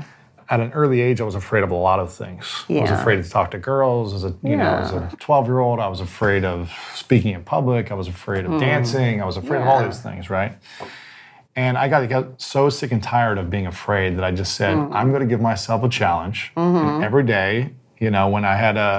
At an early age, I was afraid of a lot of things. I was afraid to talk to girls. As a 12-year-old, I was afraid of speaking in public. I was afraid of dancing. I was afraid of all these things, right? And I got so sick and tired of being afraid that I just said, I'm going to give myself a challenge. And every day, when I had a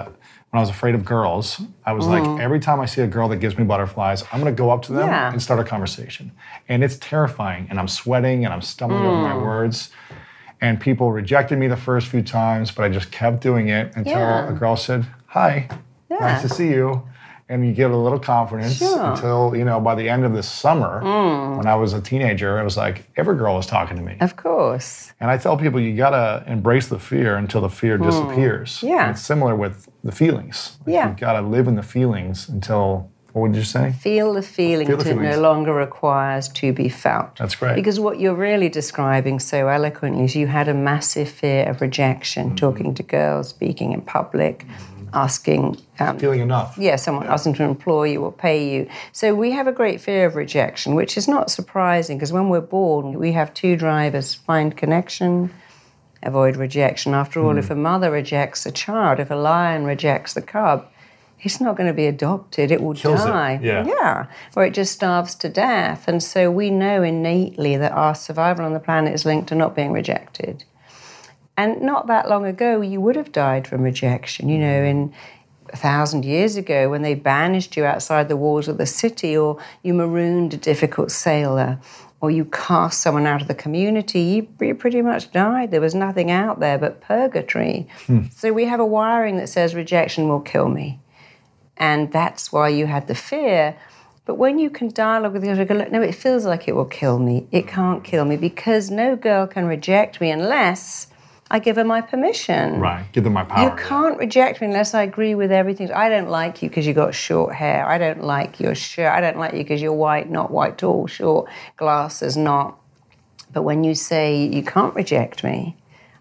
when I was afraid of girls, I was like, every time I see a girl that gives me butterflies, I'm going to go up to them and start a conversation. And it's terrifying. And I'm sweating and I'm stumbling over my words. And people rejected me the first few times, but I just kept doing it until a girl said, hi, nice to see you. And you get a little confidence until, by the end of the summer, when I was a teenager, it was like every girl was talking to me. Of course. And I tell people, you got to embrace the fear until the fear disappears. Yeah. And it's similar with the feelings. You've got to live in the feelings until, what would you say? Feel the feeling until it no longer requires to be felt. That's great. Because what you're really describing so eloquently is you had a massive fear of rejection, talking to girls, speaking in public, asking... feeling enough. Someone asking to employ you or pay you. So we have a great fear of rejection, which is not surprising because when we're born, we have two drivers: find connection, avoid rejection. After all, if a mother rejects a child, if a lion rejects the cub, it's not going to be adopted. It will die. Or it just starves to death. And so we know innately that our survival on the planet is linked to not being rejected. And not that long ago, you would have died from rejection. In 1,000 years ago, when they banished you outside the walls of the city, or you marooned a difficult sailor, or you cast someone out of the community, you pretty much died. There was nothing out there but purgatory. So we have a wiring that says rejection will kill me. And that's why you had the fear. But when you can dialogue with the other, no, it feels like it will kill me. It can't kill me because no girl can reject me unless I give her my permission. Right, give them my power. You can't reject me unless I agree with everything. I don't like you because you got short hair. I don't like your shirt. I don't like you because you're white, not white, tall, short, glasses, not. But when you say you can't reject me,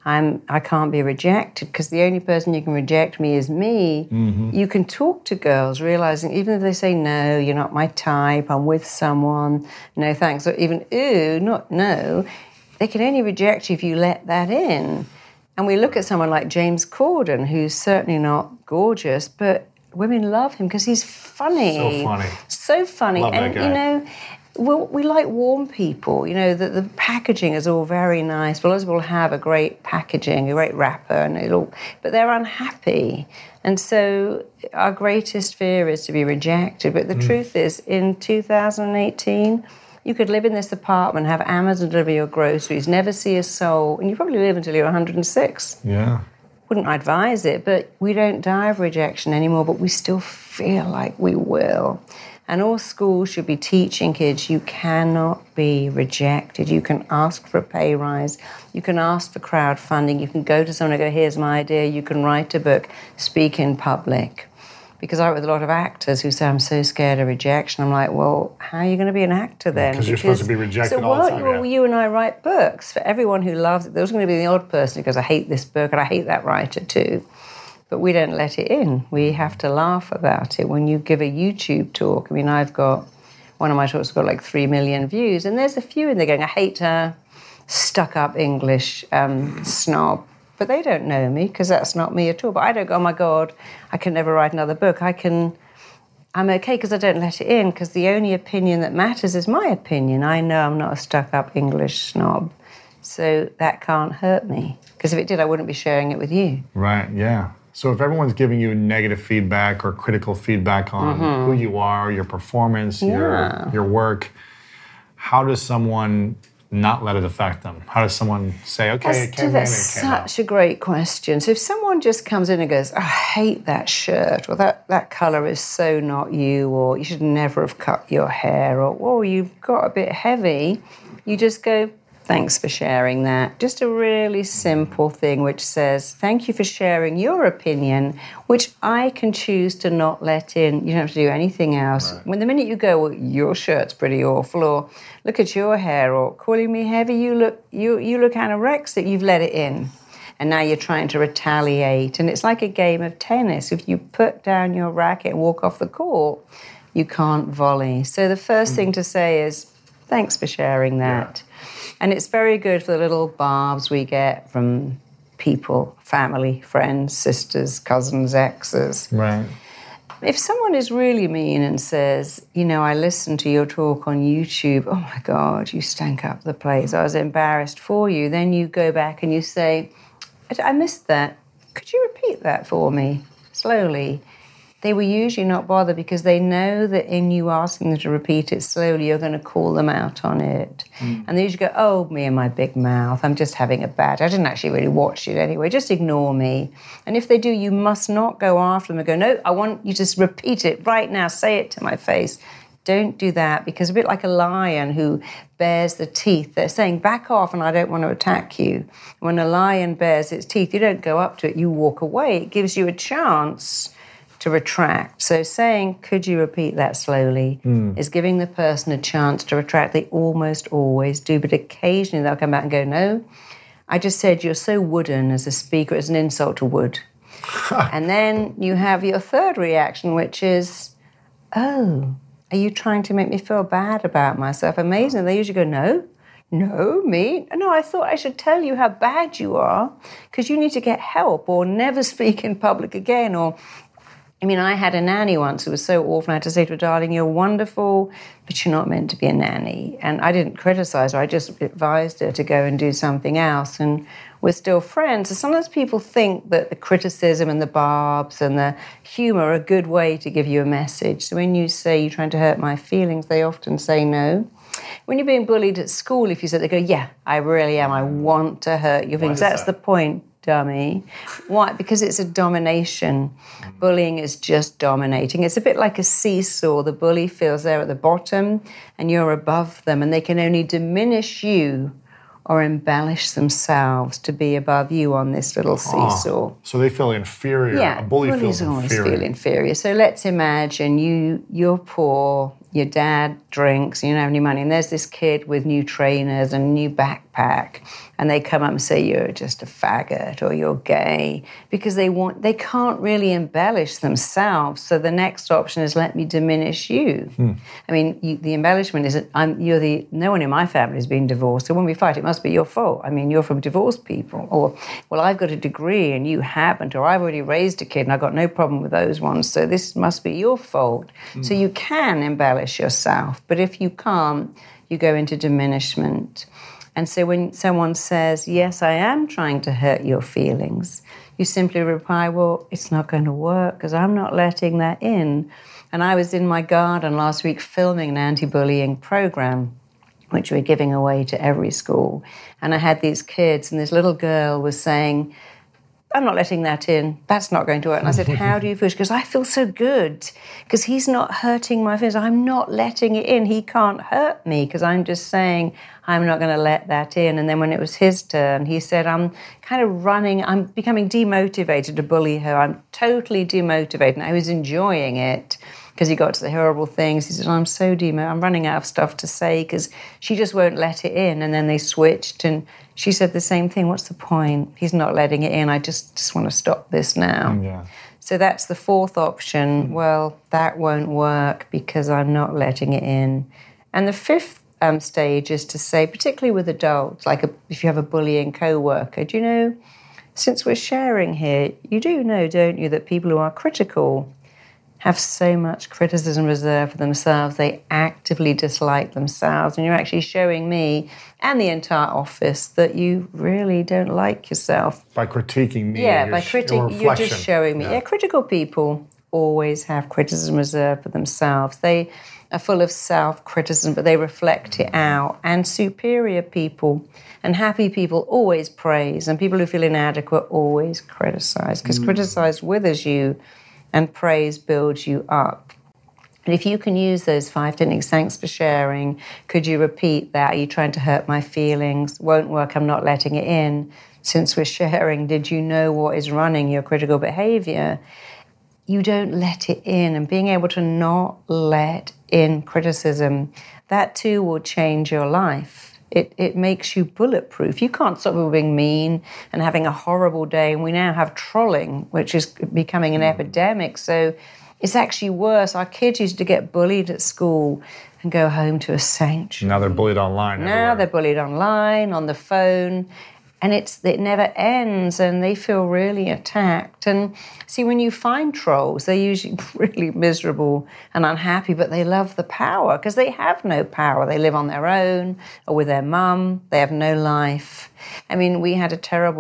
I can't be rejected because the only person you can reject me is me. You can talk to girls realizing even if they say, no, you're not my type, I'm with someone, no thanks, or even, ooh, not no, they can only reject you if you let that in. And we look at someone like James Corden, who's certainly not gorgeous, but women love him because he's funny. So funny. So funny. Love that guy. We like warm people. The packaging is all very nice. But lots of people have a great packaging, a great wrapper, but they're unhappy. And so our greatest fear is to be rejected. But the truth is, in 2018, you could live in this apartment, have Amazon deliver your groceries, never see a soul, and you probably live until you're 106. Yeah. Wouldn't advise it, but we don't die of rejection anymore, but we still feel like we will. And all schools should be teaching kids you cannot be rejected. You can ask for a pay rise. You can ask for crowdfunding. You can go to someone and go, here's my idea. You can write a book, speak in public. Because I work with a lot of actors who say, I'm so scared of rejection. I'm like, well, how are you going to be an actor then? Because you're supposed to be rejected all the time. So you and I write books. For everyone who loves it, there's going to be the odd person who goes, I hate this book and I hate that writer too. But we don't let it in. We have to laugh about it. When you give a YouTube talk, I've got, one of my talks got like 3 million views, and there's a few in there going, I hate her, stuck-up English snob. But they don't know me because that's not me at all. But I don't go, oh my God, I can never write another book. I'm okay because I don't let it in because the only opinion that matters is my opinion. I know I'm not a stuck-up English snob. So that can't hurt me. Because if it did, I wouldn't be sharing it with you. Right, yeah. So if everyone's giving you negative feedback or critical feedback on who you are, your performance, your work, how does someone not let it affect them? How does someone say, okay, it came in, That's such a great question. So if someone just comes in and goes, I hate that shirt, or that colour is so not you, or you should never have cut your hair, or, oh, you've got a bit heavy, you just go, thanks for sharing that. Just a really simple thing which says, thank you for sharing your opinion, which I can choose to not let in. You don't have to do anything else. Right. When the minute you go, well, your shirt's pretty awful, or look at your hair, or calling me heavy, you look anorexic, you've let it in. And now you're trying to retaliate. And it's like a game of tennis. If you put down your racket and walk off the court, you can't volley. So the first thing to say is, thanks for sharing that. Yeah. And it's very good for the little barbs we get from people, family, friends, sisters, cousins, exes. Right. If someone is really mean and says, I listened to your talk on YouTube, oh my God, you stank up the place, I was embarrassed for you, then you go back and you say, I missed that. Could you repeat that for me? slowly, they were usually not bothered because they know that in you asking them to repeat it slowly, you're going to call them out on it. And they usually go, oh, me and my big mouth, I'm just having a bad, I didn't actually really watch it anyway, just ignore me. And if they do, you must not go after them and go, no, I want you to repeat it right now, say it to my face. Don't do that, because a bit like a lion who bares the teeth, they're saying, back off and I don't want to attack you. When a lion bares its teeth, you don't go up to it, you walk away. It gives you a chance to retract. So saying, could you repeat that slowly, is giving the person a chance to retract. They almost always do, but occasionally they'll come back and go, no, I just said you're so wooden as a speaker, it's an insult to wood. And then you have your third reaction, which is, oh, are you trying to make me feel bad about myself? Amazing. They usually go, no, me? No, I thought I should tell you how bad you are because you need to get help or never speak in public again. Or, I mean, I had a nanny once who was so awful. I had to say to her, darling, you're wonderful, but you're not meant to be a nanny. And I didn't criticize her. I just advised her to go and do something else. And we're still friends. So sometimes people think that the criticism and the barbs and the humor are a good way to give you a message. So when you say you're trying to hurt my feelings, they often say no. When you're being bullied at school, if you say, they go, yeah, I really am. I want to hurt your feelings. That's the point, dummy. Why? Because it's a domination. Bullying is just dominating. It's a bit like a seesaw. The bully feels they're at the bottom and you're above them, and they can only diminish you or embellish themselves to be above you on this little seesaw. So they feel inferior. Yeah, a bully feels inferior. Always feel inferior. So let's imagine you're poor, your dad drinks, you don't have any money, and there's this kid with new trainers and a new backpack, and they come up and say you're just a faggot or you're gay, because they can't really embellish themselves. So the next option is, let me diminish you. I mean, the embellishment is no one in my family has been divorced, so when we fight, it must be your fault. I mean, you're from divorced people, or, well, I've got a degree and you haven't, or I've already raised a kid and I've got no problem with those ones, so this must be your fault. So you can embellish yourself, but if you can't, you go into diminishment. And so when someone says, yes, I am trying to hurt your feelings, you simply reply, well, it's not going to work because I'm not letting that in. And I was in my garden last week filming an anti-bullying program, which we're giving away to every school. And I had these kids, and this little girl was saying, I'm not letting that in. That's not going to work. And I said, how do you feel? She goes, I feel so good because he's not hurting my feelings. I'm not letting it in. He can't hurt me because I'm just saying I'm not going to let that in. And then when it was his turn, he said, I'm becoming demotivated to bully her. I'm totally demotivated. And I was enjoying it because he got to the horrible things. He said, I'm so I'm running out of stuff to say because she just won't let it in. And then they switched, and she said the same thing. What's the point? He's not letting it in. I just want to stop this now. Yeah. So that's the fourth option. Well, that won't work because I'm not letting it in. And the fifth stage is to say, particularly with adults, like if you have a bullying co-worker, do you know, since we're sharing here, you do know, don't you, that people who are critical have so much criticism reserved for themselves. They actively dislike themselves. And you're actually showing me and the entire office that you really don't like yourself. By critiquing me. Yeah, you're just showing me. Yeah, critical people always have criticism reserved for themselves. They are full of self-criticism, but they reflect it out. And superior people and happy people always praise, and people who feel inadequate always criticize, because criticize withers you, and praise builds you up. And if you can use those 5 techniques, thanks for sharing, could you repeat that? Are you trying to hurt my feelings? Won't work, I'm not letting it in. Since we're sharing, did you know what is running your critical behavior? You don't let it in. And being able to not let in criticism, that too will change your life. It makes you bulletproof. You can't stop people being mean and having a horrible day. And we now have trolling, which is becoming an epidemic. So it's actually worse. Our kids used to get bullied at school and go home to a sanctuary. Now they're bullied online. Now they're bullied online, on the phone. And it never ends, and they feel really attacked. And see, when you find trolls, they're usually really miserable and unhappy, but they love the power because they have no power. They live on their own or with their mum. They have no life. I mean, we had a terrible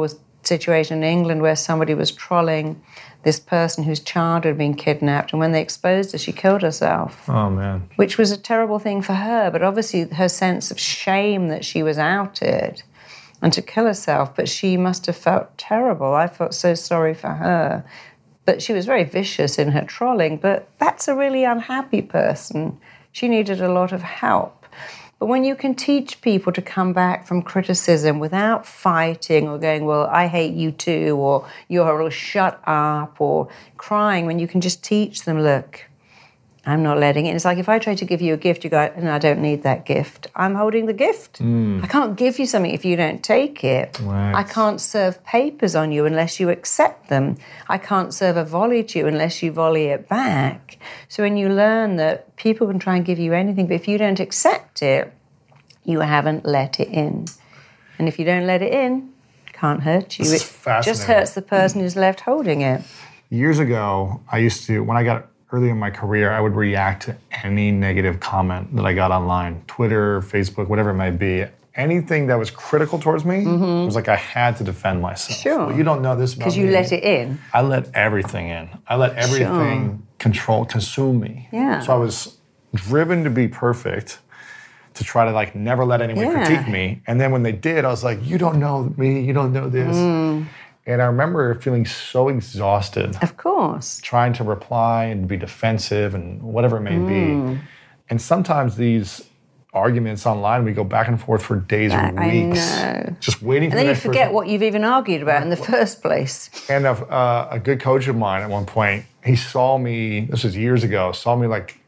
situation in England where somebody was trolling this person whose child had been kidnapped, and when they exposed her, she killed herself. Oh, man. Which was a terrible thing for her, but obviously her sense of shame that she was outed and to kill herself, but she must have felt terrible. I felt so sorry for her. But she was very vicious in her trolling, but that's a really unhappy person. She needed a lot of help. But when you can teach people to come back from criticism without fighting or going, well, I hate you too, or you're shut up, or crying, when you can just teach them, look, I'm not letting it. It's like if I try to give you a gift, you go, no, I don't need that gift. I'm holding the gift. I can't give you something if you don't take it. Right. I can't serve papers on you unless you accept them. I can't serve a volley to you unless you volley it back. So when you learn that people can try and give you anything, but if you don't accept it, you haven't let it in. And if you don't let it in, it can't hurt you. This is fascinating. It just hurts the person who's left holding it. Years ago, I used to, when I got early in my career, I would react to any negative comment that I got online, Twitter, Facebook, whatever it might be. Anything that was critical towards me, it was like I had to defend myself. Sure. Well, you don't know this about me. Because you let it in. I let everything in. I let everything consume me. Yeah. So I was driven to be perfect, to try to like never let anyone critique me. And then when they did, I was like, you don't know me, you don't know this. And I remember feeling so exhausted. Of course. Trying to reply and be defensive and whatever it may be. And sometimes these arguments online, we go back and forth for days or weeks. I know. Just waiting for the next person. And then you forget person. What you've even argued about in the first place. And a good coach of mine at one point, he saw me, this was years ago, saw me like,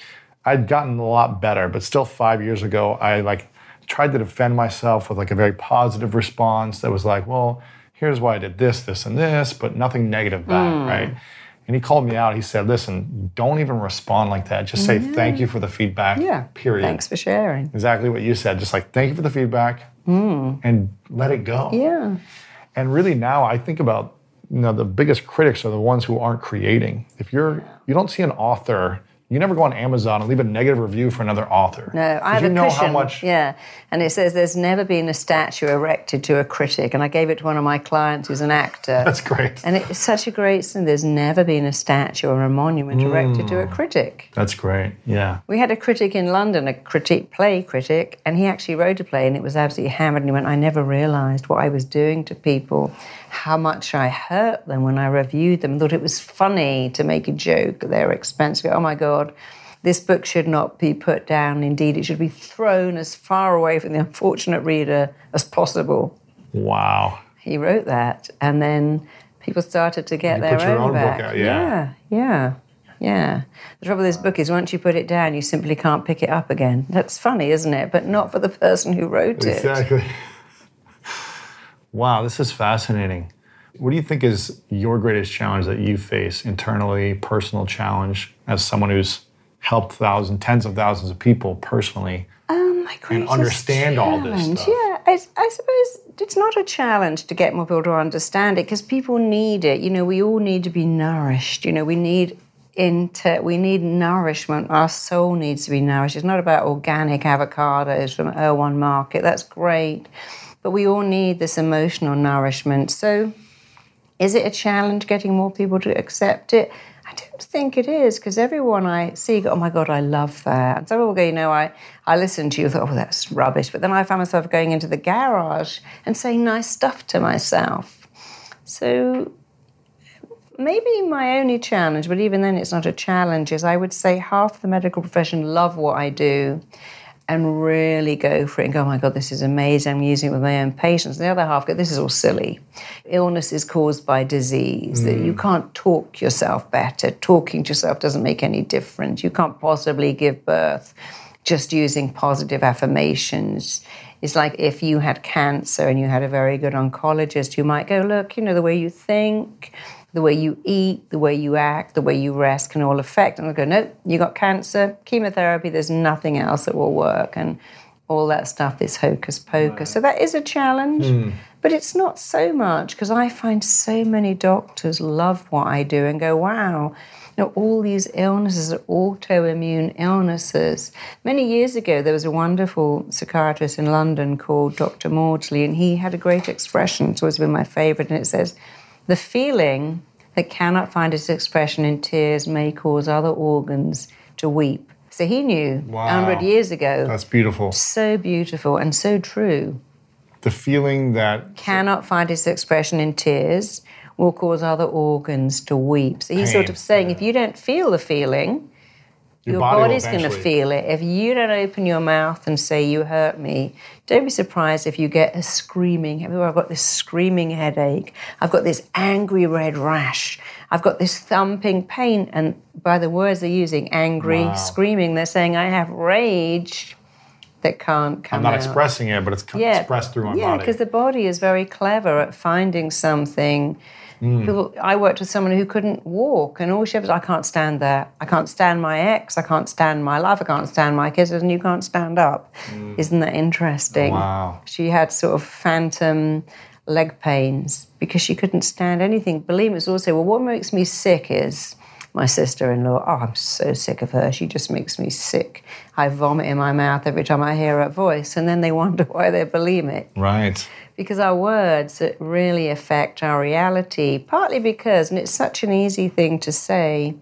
I'd gotten a lot better, but still 5 years ago, I like tried to defend myself with like a very positive response that was like, well, here's why I did this, this, and this, but nothing negative back, right? And he called me out. He said, listen, don't even respond like that. Just say thank you for the feedback, period. Thanks for sharing. Exactly what you said. Just like, thank you for the feedback and let it go. Yeah. And really now I think about, the biggest critics are the ones who aren't creating. If you don't see an author, you never go on Amazon and leave a negative review for another author. No, I have a cushion. Yeah, and it says there's never been a statue erected to a critic. And I gave it to one of my clients who's an actor. That's great. And it's such a great thing. There's never been a statue or a monument erected to a critic. That's great, yeah. We had a critic in London, a play critic, and he actually wrote a play and it was absolutely hammered. And he went, I never realised what I was doing to people, how much I hurt them when I reviewed them. I thought it was funny to make a joke at their expense. Oh my God, this book should not be put down. Indeed, it should be thrown as far away from the unfortunate reader as possible. Wow. He wrote that, and then people started to get their own back. Book out, yeah. Yeah. The trouble with this book is once you put it down, you simply can't pick it up again. That's funny, isn't it? But not for the person who wrote it. Exactly. Wow, this is fascinating. What do you think is your greatest challenge that you face internally, personal challenge, as someone who's helped tens of thousands of people personally my greatest and understand challenge. all this stuff? Yeah, I suppose it's not a challenge to get more people to understand it because people need it. We all need to be nourished. We need nourishment. Our soul needs to be nourished. It's not about organic avocados from Erewhon Market. That's great. But we all need this emotional nourishment. So is it a challenge getting more people to accept it? I don't think it is, because everyone I see go, oh my God, I love that. And some people go, I listen to you, thought, oh, that's rubbish. But then I found myself going into the garage and saying nice stuff to myself. So maybe my only challenge, but even then it's not a challenge, is I would say half the medical profession love what I do and really go for it and go, oh my God, this is amazing, I'm using it with my own patients. And the other half go, this is all silly. Illness is caused by disease. That you can't talk yourself better. Talking to yourself doesn't make any difference. You can't possibly give birth just using positive affirmations. It's like if you had cancer and you had a very good oncologist who might go, look, the way you think, the way you eat, the way you act, the way you rest can all affect. And they'll go, nope, you got cancer, chemotherapy, there's nothing else that will work. And all that stuff is hocus pocus. So that is a challenge, but it's not so much, because I find so many doctors love what I do and go, wow, all these illnesses are autoimmune illnesses. Many years ago, there was a wonderful psychiatrist in London called Dr. Maudsley, and he had a great expression. It's always been my favorite, and it says, the feeling that cannot find its expression in tears may cause other organs to weep. So he knew 100 years ago. That's beautiful. So beautiful and so true. The feeling that cannot find its expression in tears will cause other organs to weep. So he's sort of saying, if you don't feel the feeling, your body's going to feel it. If you don't open your mouth and say, you hurt me, don't be surprised if you get a screaming. I've got this screaming headache. I've got this angry red rash. I've got this thumping pain. And by the words they're using, angry, screaming, they're saying, I have rage that can't come out. I'm not expressing it, but it's expressed through my body. Yeah, because the body is very clever at finding something. I worked with someone who couldn't walk, and all she was, I can't stand that. I can't stand my ex. I can't stand my life. I can't stand my kids. And you can't stand up. Isn't that interesting? Wow. She had sort of phantom leg pains because she couldn't stand anything. Believe me, it's also, well, what makes me sick is my sister-in-law. Oh, I'm so sick of her. She just makes me sick. I vomit in my mouth every time I hear her voice, and then they wonder why they're bulimic. Right. Because our words really affect our reality, partly because, and it's such an easy thing to say,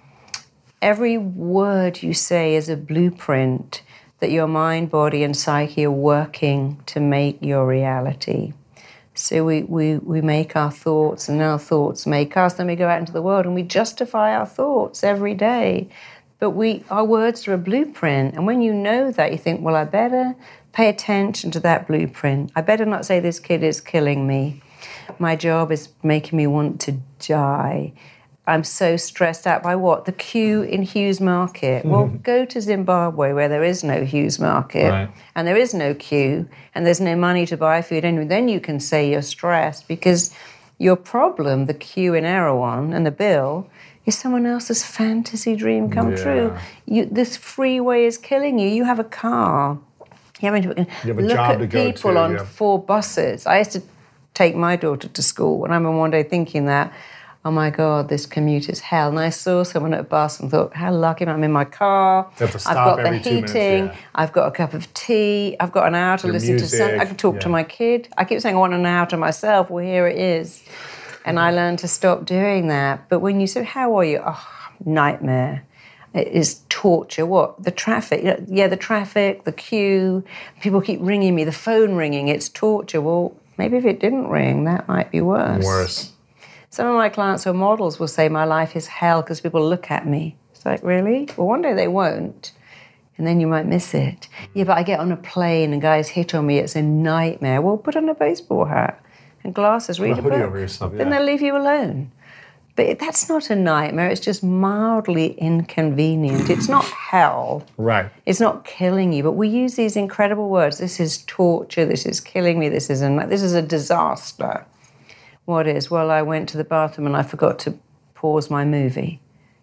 every word you say is a blueprint that your mind, body, and psyche are working to make your reality. So we make our thoughts, and our thoughts make us. Then we go out into the world and we justify our thoughts every day. But our words are a blueprint. And when you know that, you think, well, I better pay attention to that blueprint. I better not say this kid is killing me. My job is making me want to die. I'm so stressed out by what? The queue in Hughes Market. Well, go to Zimbabwe where there is no Hughes Market and there is no queue and there's no money to buy food. And then you can say you're stressed because your problem, the queue in Erewhon and the bill, is someone else's fantasy dream come true. This freeway is killing you. You have a car. You have a job to go to. People on 4 buses. I used to take my daughter to school, and I remember one day thinking that, oh my God, this commute is hell. And I saw someone at a bus and thought, how lucky I'm in my car. You have to stop I've got every the 2 heating. minutes, I've got a cup of tea. I've got an hour to listen to something. I can talk to my kid. I keep saying I want an hour to myself. Well, here it is. And I learned to stop doing that. But when you say, how are you? Oh, nightmare. It is torture. What? The traffic. Yeah, the traffic, the queue. People keep ringing me, the phone ringing. It's torture. Well, maybe if it didn't ring, that might be worse. Some of my clients or models will say my life is hell because people look at me. It's like, really? Well, one day they won't, and then you might miss it. Yeah, but I get on a plane and guys hit on me. It's a nightmare. Well, put on a baseball hat and glasses, read a book. Over yourself, Then they'll leave you alone. But that's not a nightmare. It's just mildly inconvenient. It's not hell. Right. It's not killing you. But we use these incredible words. This is torture. This is killing me. This is a disaster. What is? Well, I went to the bathroom and I forgot to pause my movie.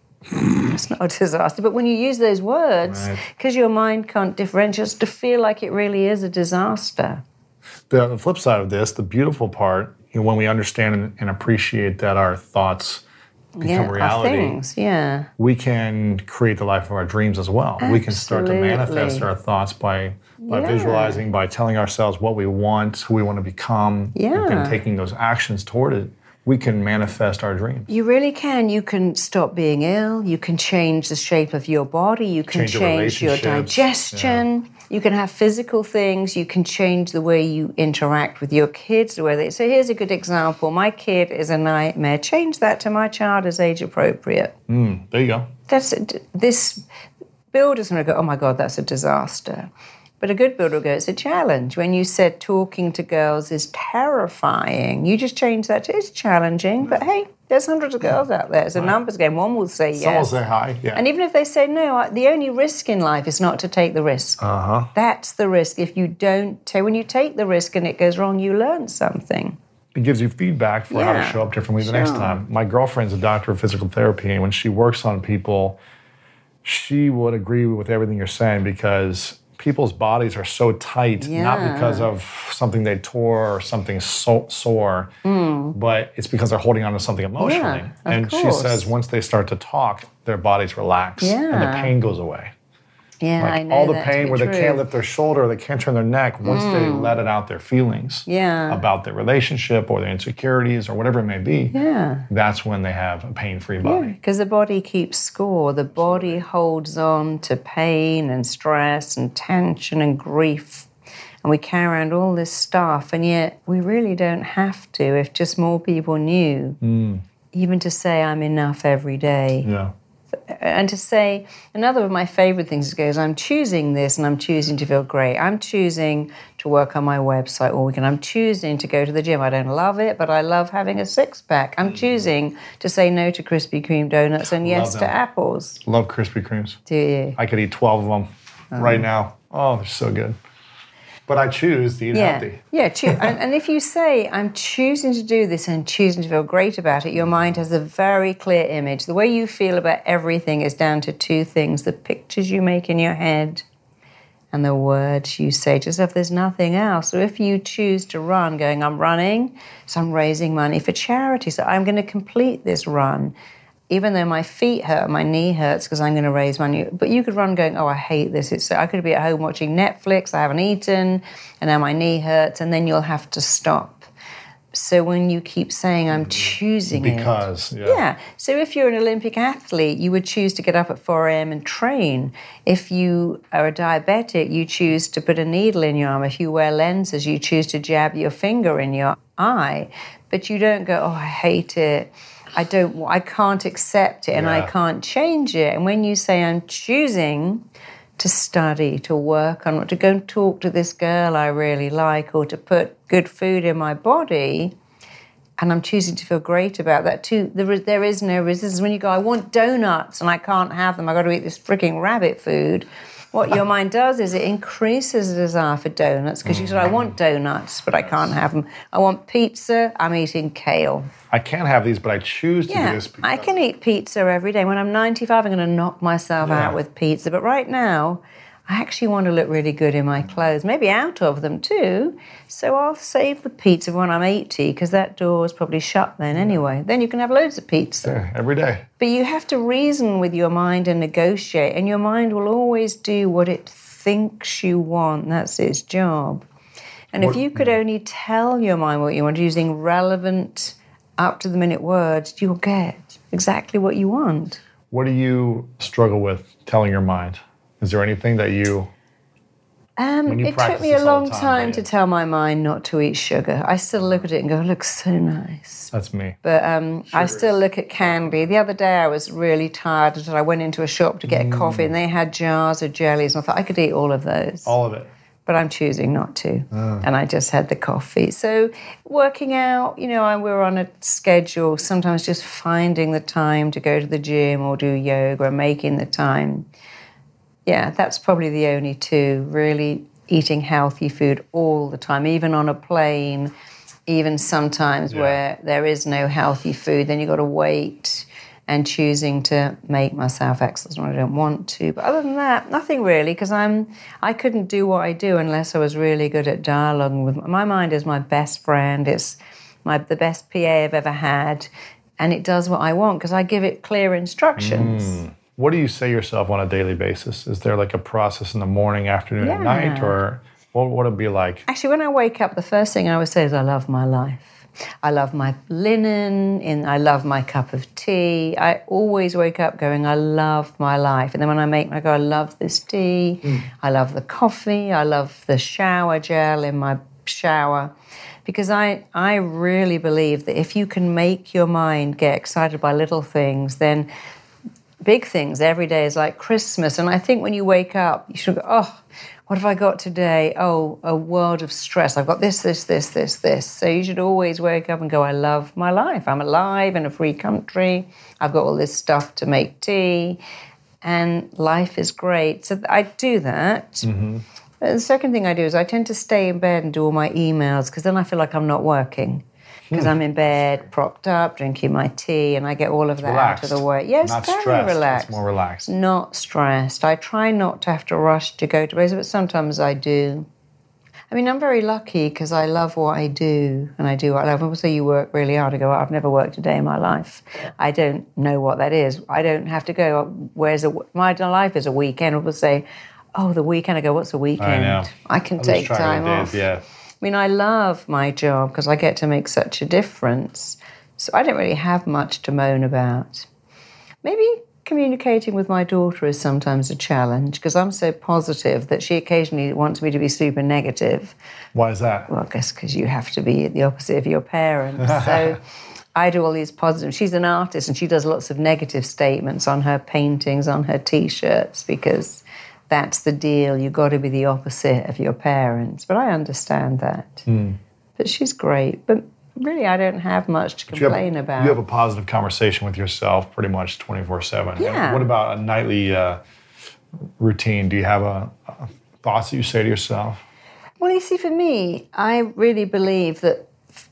That's not a disaster. But when you use those words, because your mind can't differentiate, just to feel like it really is a disaster. The flip side of this, the beautiful part, when we understand and appreciate that our thoughts become reality, our things, we can create the life of our dreams as well. Absolutely. We can start to manifest our thoughts by visualizing, by telling ourselves what we want, who we want to become, and taking those actions toward it. We can manifest our dreams. You really can. You can stop being ill. You can change the shape of your body. You can change your digestion. Yeah. You can have physical things. You can change the way you interact with your kids. So here's a good example. My kid is a nightmare. Change that to my child is age appropriate. There you go. This builder's going to go, oh my God, that's a disaster. But a good builder will go, it's a challenge. When you said talking to girls is terrifying, you just change that to it's challenging. But hey, there's hundreds of girls out there. It's a numbers game. One will say yes. Some will say hi, And even if they say no, the only risk in life is not to take the risk. That's the risk. If you don't, when you take the risk and it goes wrong, you learn something. It gives you feedback for how to show up differently the next time. My girlfriend's a doctor of physical therapy, and when she works on people, she would agree with everything you're saying because people's bodies are so tight, not because of something they tore or something sore, but it's because they're holding on to something emotionally. And she says once they start to talk, their bodies relax and the pain goes away. Yeah, like I know all the that pain where true. They can't lift their shoulder, they can't turn their neck. Once they let it out, their feelings about their relationship or their insecurities or whatever it may be, that's when they have a pain-free body. Because the body keeps score. The body holds on to pain and stress and tension and grief. And we carry around all this stuff, and yet we really don't have to if just more people knew. Even to say, I'm enough every day. Yeah. And to say, another of my favorite things is, I'm choosing this and I'm choosing to feel great. I'm choosing to work on my website all weekend. I'm choosing to go to the gym. I don't love it, but I love having a six-pack. I'm choosing to say no to Krispy Kreme donuts and yes to apples. Love Krispy Kremes. Do you? I could eat 12 of them right now. Oh, they're so good. But I choose to eat healthy. Yeah, choose. And if you say, I'm choosing to do this and choosing to feel great about it, your mind has a very clear image. The way you feel about everything is down to two things: the pictures you make in your head and the words you say, just if there's nothing else. So if you choose to run, going, I'm running, so I'm raising money for charity, so I'm going to complete this run. Even though my feet hurt, my knee hurts because I'm going to raise money. But you could run going, oh, I hate this. I could be at home watching Netflix, I haven't eaten, and now my knee hurts, and then you'll have to stop. So when you keep saying, I'm choosing because, it. Yeah. So if you're an Olympic athlete, you would choose to get up at 4 a.m. and train. If you are a diabetic, you choose to put a needle in your arm. If you wear lenses, you choose to jab your finger in your eye. But you don't go, oh, I hate it. I can't accept it and I can't change it. And when you say, I'm choosing to study, to work on, to go and talk to this girl I really like, or to put good food in my body, and I'm choosing to feel great about that too, there is no resistance. When you go, I want donuts and I can't have them, I've got to eat this freaking rabbit food, what your mind does is it increases the desire for donuts, because you say, I want donuts, but I can't have them. I want pizza, I'm eating kale. I can't have these, but I choose to do this. I can eat pizza every day. When I'm 95, I'm going to knock myself out with pizza. But right now, I actually want to look really good in my clothes, maybe out of them too. So I'll save the pizza when I'm 80, because that door is probably shut then anyway. Then you can have loads of pizza. Yeah, every day. But you have to reason with your mind and negotiate, and your mind will always do what it thinks you want. That's its job. And if you could only tell your mind what you want using relevant, up-to-the-minute words, you'll get exactly what you want. What do you struggle with telling your mind? Is there anything that you... It took me a long time to tell my mind not to eat sugar. I still look at it and go, it looks so nice. That's me. But I still look at candy. The other day I was really tired, and I went into a shop to get a coffee, and they had jars of jellies, and I thought I could eat all of those. All of it. But I'm choosing not to. And I just had the coffee. So working out, we're on a schedule, sometimes just finding the time to go to the gym or do yoga or making the time. Yeah, that's probably the only two, really eating healthy food all the time, even on a plane, even sometimes where there is no healthy food, then you've got to wait, and choosing to make myself exercise when I don't want to. But other than that, nothing really, because I couldn't do what I do unless I was really good at dialoguing with my mind. Is my best friend. It's the best PA I've ever had, and it does what I want because I give it clear instructions. What do you say yourself on a daily basis? Is there like a process in the morning, afternoon, and night, or what would it be like? Actually, when I wake up, the first thing I always say is I love my life. I love my linen, and I love my cup of tea. I always wake up going, I love my life. And then when I go, I love this tea. I love the coffee. I love the shower gel in my shower. Because I really believe that if you can make your mind get excited by little things, then big things every day is like Christmas. And I think when you wake up, you should go, oh, what have I got today? Oh, a world of stress. I've got this. So you should always wake up and go, I love my life. I'm alive in a free country. I've got all this stuff to make tea. And life is great. So I do that. The second thing I do is I tend to stay in bed and do all my emails, because then I feel like I'm not working. because I'm in bed, propped up, drinking my tea, and I get all of that out of the way. Yes, not very stressed. relaxed. It's more relaxed. Not stressed. I try not to have to rush to go to bed, but sometimes I do. I mean, I'm very lucky because I love what I do, and I do what I love. People say you work really hard. I go, I've never worked a day in my life. I don't know what that is. I don't have to go, my life is a weekend. People say, oh, the weekend. I go, what's a weekend? I know. I can take time off. Yeah. I mean, I love my job because I get to make such a difference. So I don't really have much to moan about. Maybe communicating with my daughter is sometimes a challenge because I'm so positive that she occasionally wants me to be super negative. Why is that? Well, I guess because you have to be the opposite of your parents. So I do all these positive. She's an artist and she does lots of negative statements on her paintings, on her T-shirts, because that's the deal. You've got to be the opposite of your parents. But I understand that. But she's great. But really, I don't have much to complain about. You have a positive conversation with yourself pretty much 24/7. Yeah. What about a nightly routine? Do you have thoughts that you say to yourself? Well, you see, for me, I really believe that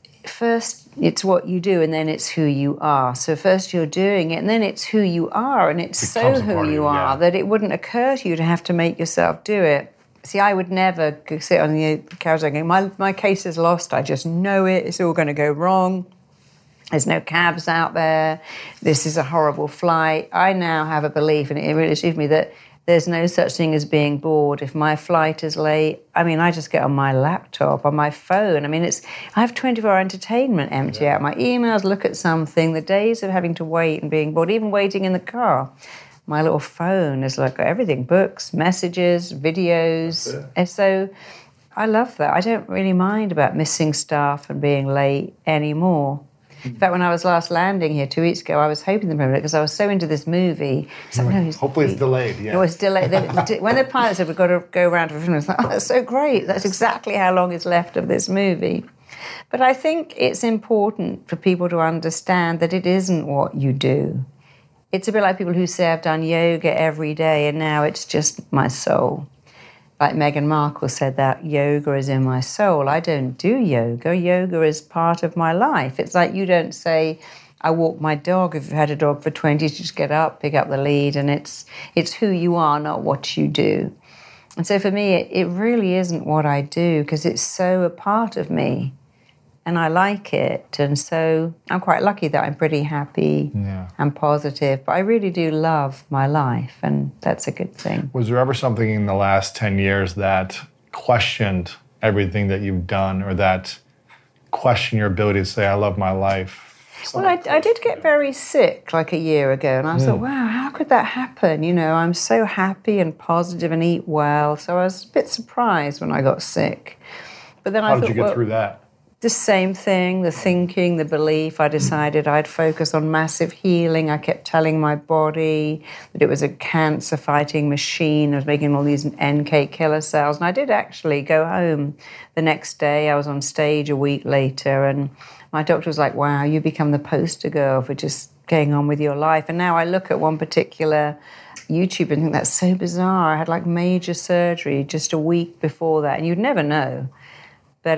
first it's what you do and then it's who you are. So first you're doing it and then it's who you are, and it's so who you are that it wouldn't occur to you to have to make yourself do it. See, I would never sit on the couch and go, my case is lost, I just know it, it's all going to go wrong. There's no cabs out there, this is a horrible flight. I now have a belief, and it really achieved me, that there's no such thing as being bored. If my flight is late, I mean, I just get on my laptop, on my phone. I mean, I have 24-hour entertainment empty out. My emails, look at something. The days of having to wait and being bored, even waiting in the car, my little phone is like everything, books, messages, videos. And so I love that. I don't really mind about missing stuff and being late anymore. In fact, when I was last landing here 2 weeks ago, I was hoping the moment because I was so into this movie. Hopefully it's delayed, yeah. It was delayed. When the pilot said we've got to go around to a film, I was like, oh, that's so great. That's exactly how long is left of this movie. But I think it's important for people to understand that it isn't what you do. It's a bit like people who say, I've done yoga every day and now it's just my soul. Like Meghan Markle said that, yoga is in my soul. I don't do yoga. Yoga is part of my life. It's like you don't say, I walk my dog. If you've had a dog for 20 years, you just get up, pick up the lead, and it's who you are, not what you do. And so for me, it really isn't what I do because it's so a part of me. And I like it. And so I'm quite lucky that I'm pretty happy and positive. But I really do love my life, and that's a good thing. Was there ever something in the last 10 years that questioned everything that you've done, or that questioned your ability to say, I love my life? Well, I did get very sick like a year ago. And I thought, wow, how could that happen? You know, I'm so happy and positive and eat well. So I was a bit surprised when I got sick. But then how did you get through that? The same thing, the thinking, the belief. I decided I'd focus on massive healing. I kept telling my body that it was a cancer-fighting machine. I was making all these NK killer cells. And I did actually go home the next day. I was on stage a week later, and my doctor was like, wow, you become the poster girl for just getting on with your life. And now I look at one particular YouTube and think that's so bizarre. I had like major surgery just a week before that, and you'd never know. But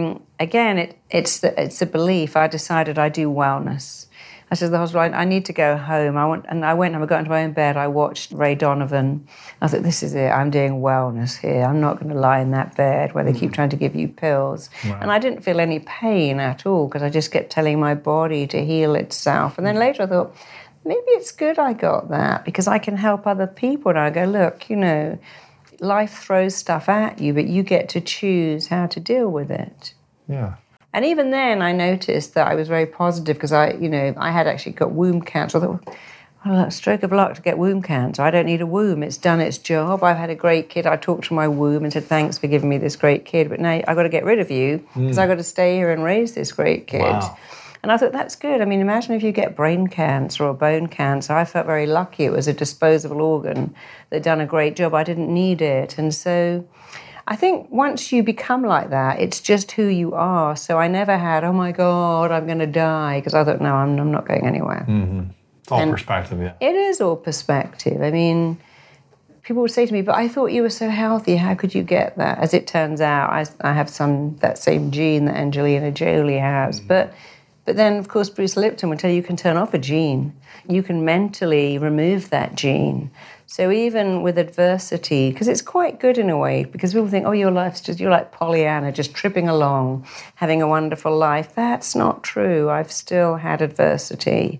again, it's a belief. I decided I do wellness. I said to the hospital, I need to go home. I went, I got into my own bed. I watched Ray Donovan. I thought, this is it. I'm doing wellness here. I'm not going to lie in that bed where they keep trying to give you pills. Right. And I didn't feel any pain at all because I just kept telling my body to heal itself. And then later I thought, maybe it's good I got that because I can help other people. And I go, look, you know, life throws stuff at you, but you get to choose how to deal with it. Yeah. And even then, I noticed that I was very positive because I had actually got womb cancer. I thought, well, stroke of luck to get womb cancer. I don't need a womb. It's done its job. I've had a great kid. I talked to my womb and said, thanks for giving me this great kid, but now I've got to get rid of you because I've got to stay here and raise this great kid. Wow. And I thought, that's good. I mean, imagine if you get brain cancer or bone cancer. I felt very lucky. It was a disposable organ. They'd done a great job. I didn't need it. And so I think once you become like that, it's just who you are. So I never had, oh, my God, I'm going to die. Because I thought, no, I'm not going anywhere. Mm-hmm. It's all perspective, yeah. It is all perspective. I mean, people would say to me, but I thought you were so healthy. How could you get that? As it turns out, I have that same gene that Angelina Jolie has. But then, of course, Bruce Lipton would tell you can turn off a gene. You can mentally remove that gene. So even with adversity, because it's quite good in a way, because people think, oh, your life's just, you're like Pollyanna, just tripping along, having a wonderful life. That's not true. I've still had adversity.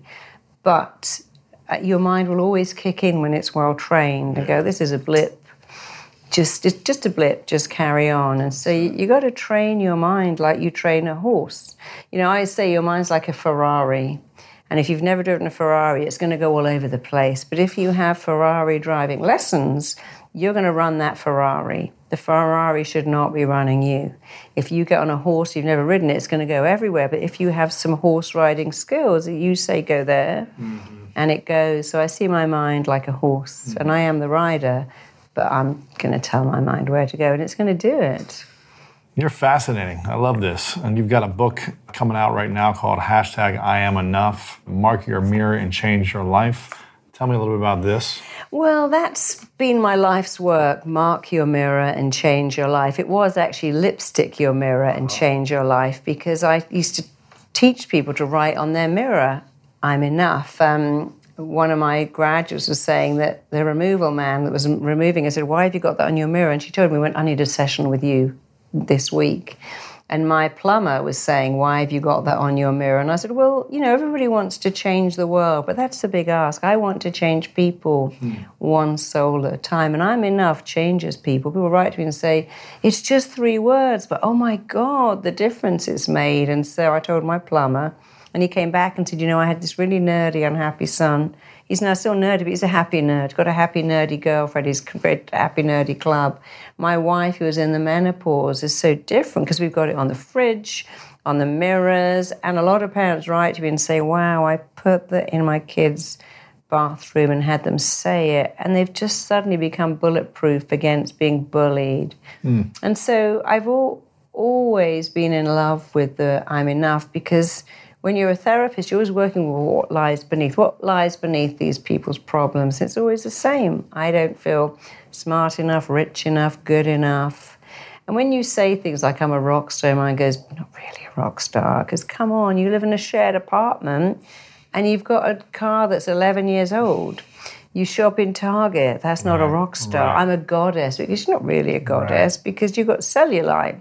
But your mind will always kick in when it's well-trained and go, this is a blip. Just a blip, just carry on. And so you got to train your mind like you train a horse. You know, I say your mind's like a Ferrari. And if you've never driven a Ferrari, it's going to go all over the place. But if you have Ferrari driving lessons, you're going to run that Ferrari. The Ferrari should not be running you. If you get on a horse, you've never ridden it, it's going to go everywhere. But if you have some horse riding skills, you say go there, and it goes. So I see my mind like a horse, and I am the rider, but I'm going to tell my mind where to go, and it's going to do it. You're fascinating. I love this. And you've got a book coming out right now called #IamEnough. Mark your mirror and change your life. Tell me a little bit about this. Well, that's been my life's work. Mark your mirror and change your life. It was actually lipstick your mirror and change your life, because I used to teach people to write on their mirror, I'm enough. One of my graduates was saying that the removal man that was removing, I said, why have you got that on your mirror? And she told me, I need a session with you this week. And my plumber was saying, why have you got that on your mirror? And I said, well, you know, everybody wants to change the world, but that's a big ask. I want to change people one soul at a time. And I'm enough changes people. People write to me and say, it's just 3 words, but oh my God, the difference it's made. And so I told my plumber, and he came back and said, you know, I had this really nerdy, unhappy son. He's now still nerdy, but he's a happy nerd. Got a happy, nerdy girlfriend. He's created a happy, nerdy club. My wife, who is in the menopause, is so different because we've got it on the fridge, on the mirrors. And a lot of parents write to me and say, wow, I put that in my kids' bathroom and had them say it. And they've just suddenly become bulletproof against being bullied. And so I've always been in love with the I'm enough, because when you're a therapist, you're always working with what lies beneath. What lies beneath these people's problems? It's always the same. I don't feel smart enough, rich enough, good enough. And when you say things like, I'm a rock star, mine goes, not really a rock star, because come on, you live in a shared apartment and you've got a car that's 11 years old. You shop in Target, that's not a rock star. I'm a goddess, because you're not really a goddess, because you've got cellulite.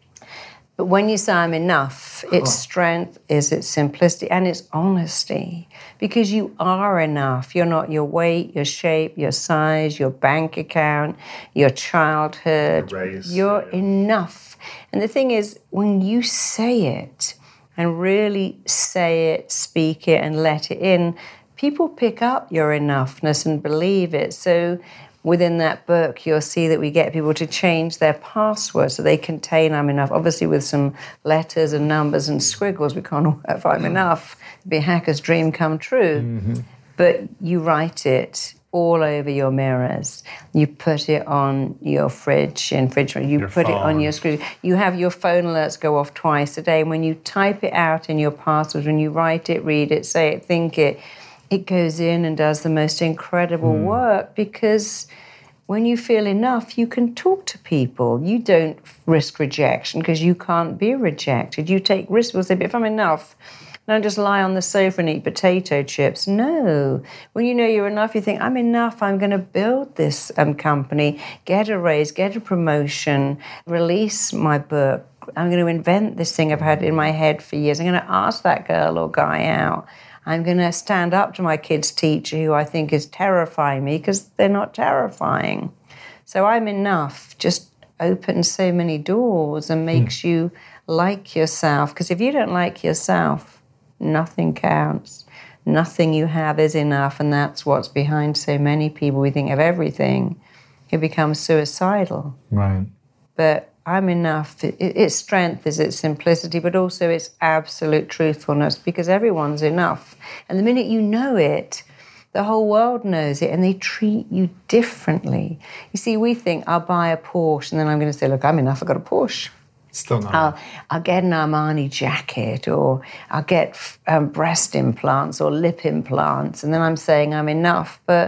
But when you say I'm enough, its strength is its simplicity and its honesty, because you are enough. You're not your weight, your shape, your size, your bank account, your childhood. Your race. You're enough. And the thing is, when you say it and really say it, speak it, and let it in, people pick up your enoughness and believe it. So within that book, you'll see that we get people to change their password so they contain I'm enough. Obviously, with some letters and numbers and squiggles, we can't have I'm enough. It'd be a hacker's dream come true. But you write it all over your mirrors. You put it on your fridge, you put it on your screen. You have your phone alerts go off twice a day. And when you type it out in your password, when you write it, read it, say it, think it, it goes in and does the most incredible work, because when you feel enough, you can talk to people. You don't risk rejection because you can't be rejected. You take risks. People say, but if I'm enough, don't just lie on the sofa and eat potato chips. No. When you know you're enough, you think, I'm enough. I'm going to build this company, get a raise, get a promotion, release my book. I'm going to invent this thing I've had in my head for years. I'm going to ask that girl or guy out. I'm going to stand up to my kid's teacher, who I think is terrifying me, because they're not terrifying. So I'm enough just opens so many doors and makes you like yourself. Because if you don't like yourself, nothing counts. Nothing you have is enough. And that's what's behind so many people. We think of everything. It becomes suicidal. Right. But I'm enough. Its strength is its simplicity, but also its absolute truthfulness, because everyone's enough. And the minute you know it, the whole world knows it, and they treat you differently. You see, we think, I'll buy a Porsche, and then I'm going to say, look, I'm enough, I've got a Porsche. Still not. I'll get an Armani jacket, or I'll get breast implants or lip implants, and then I'm saying I'm enough. But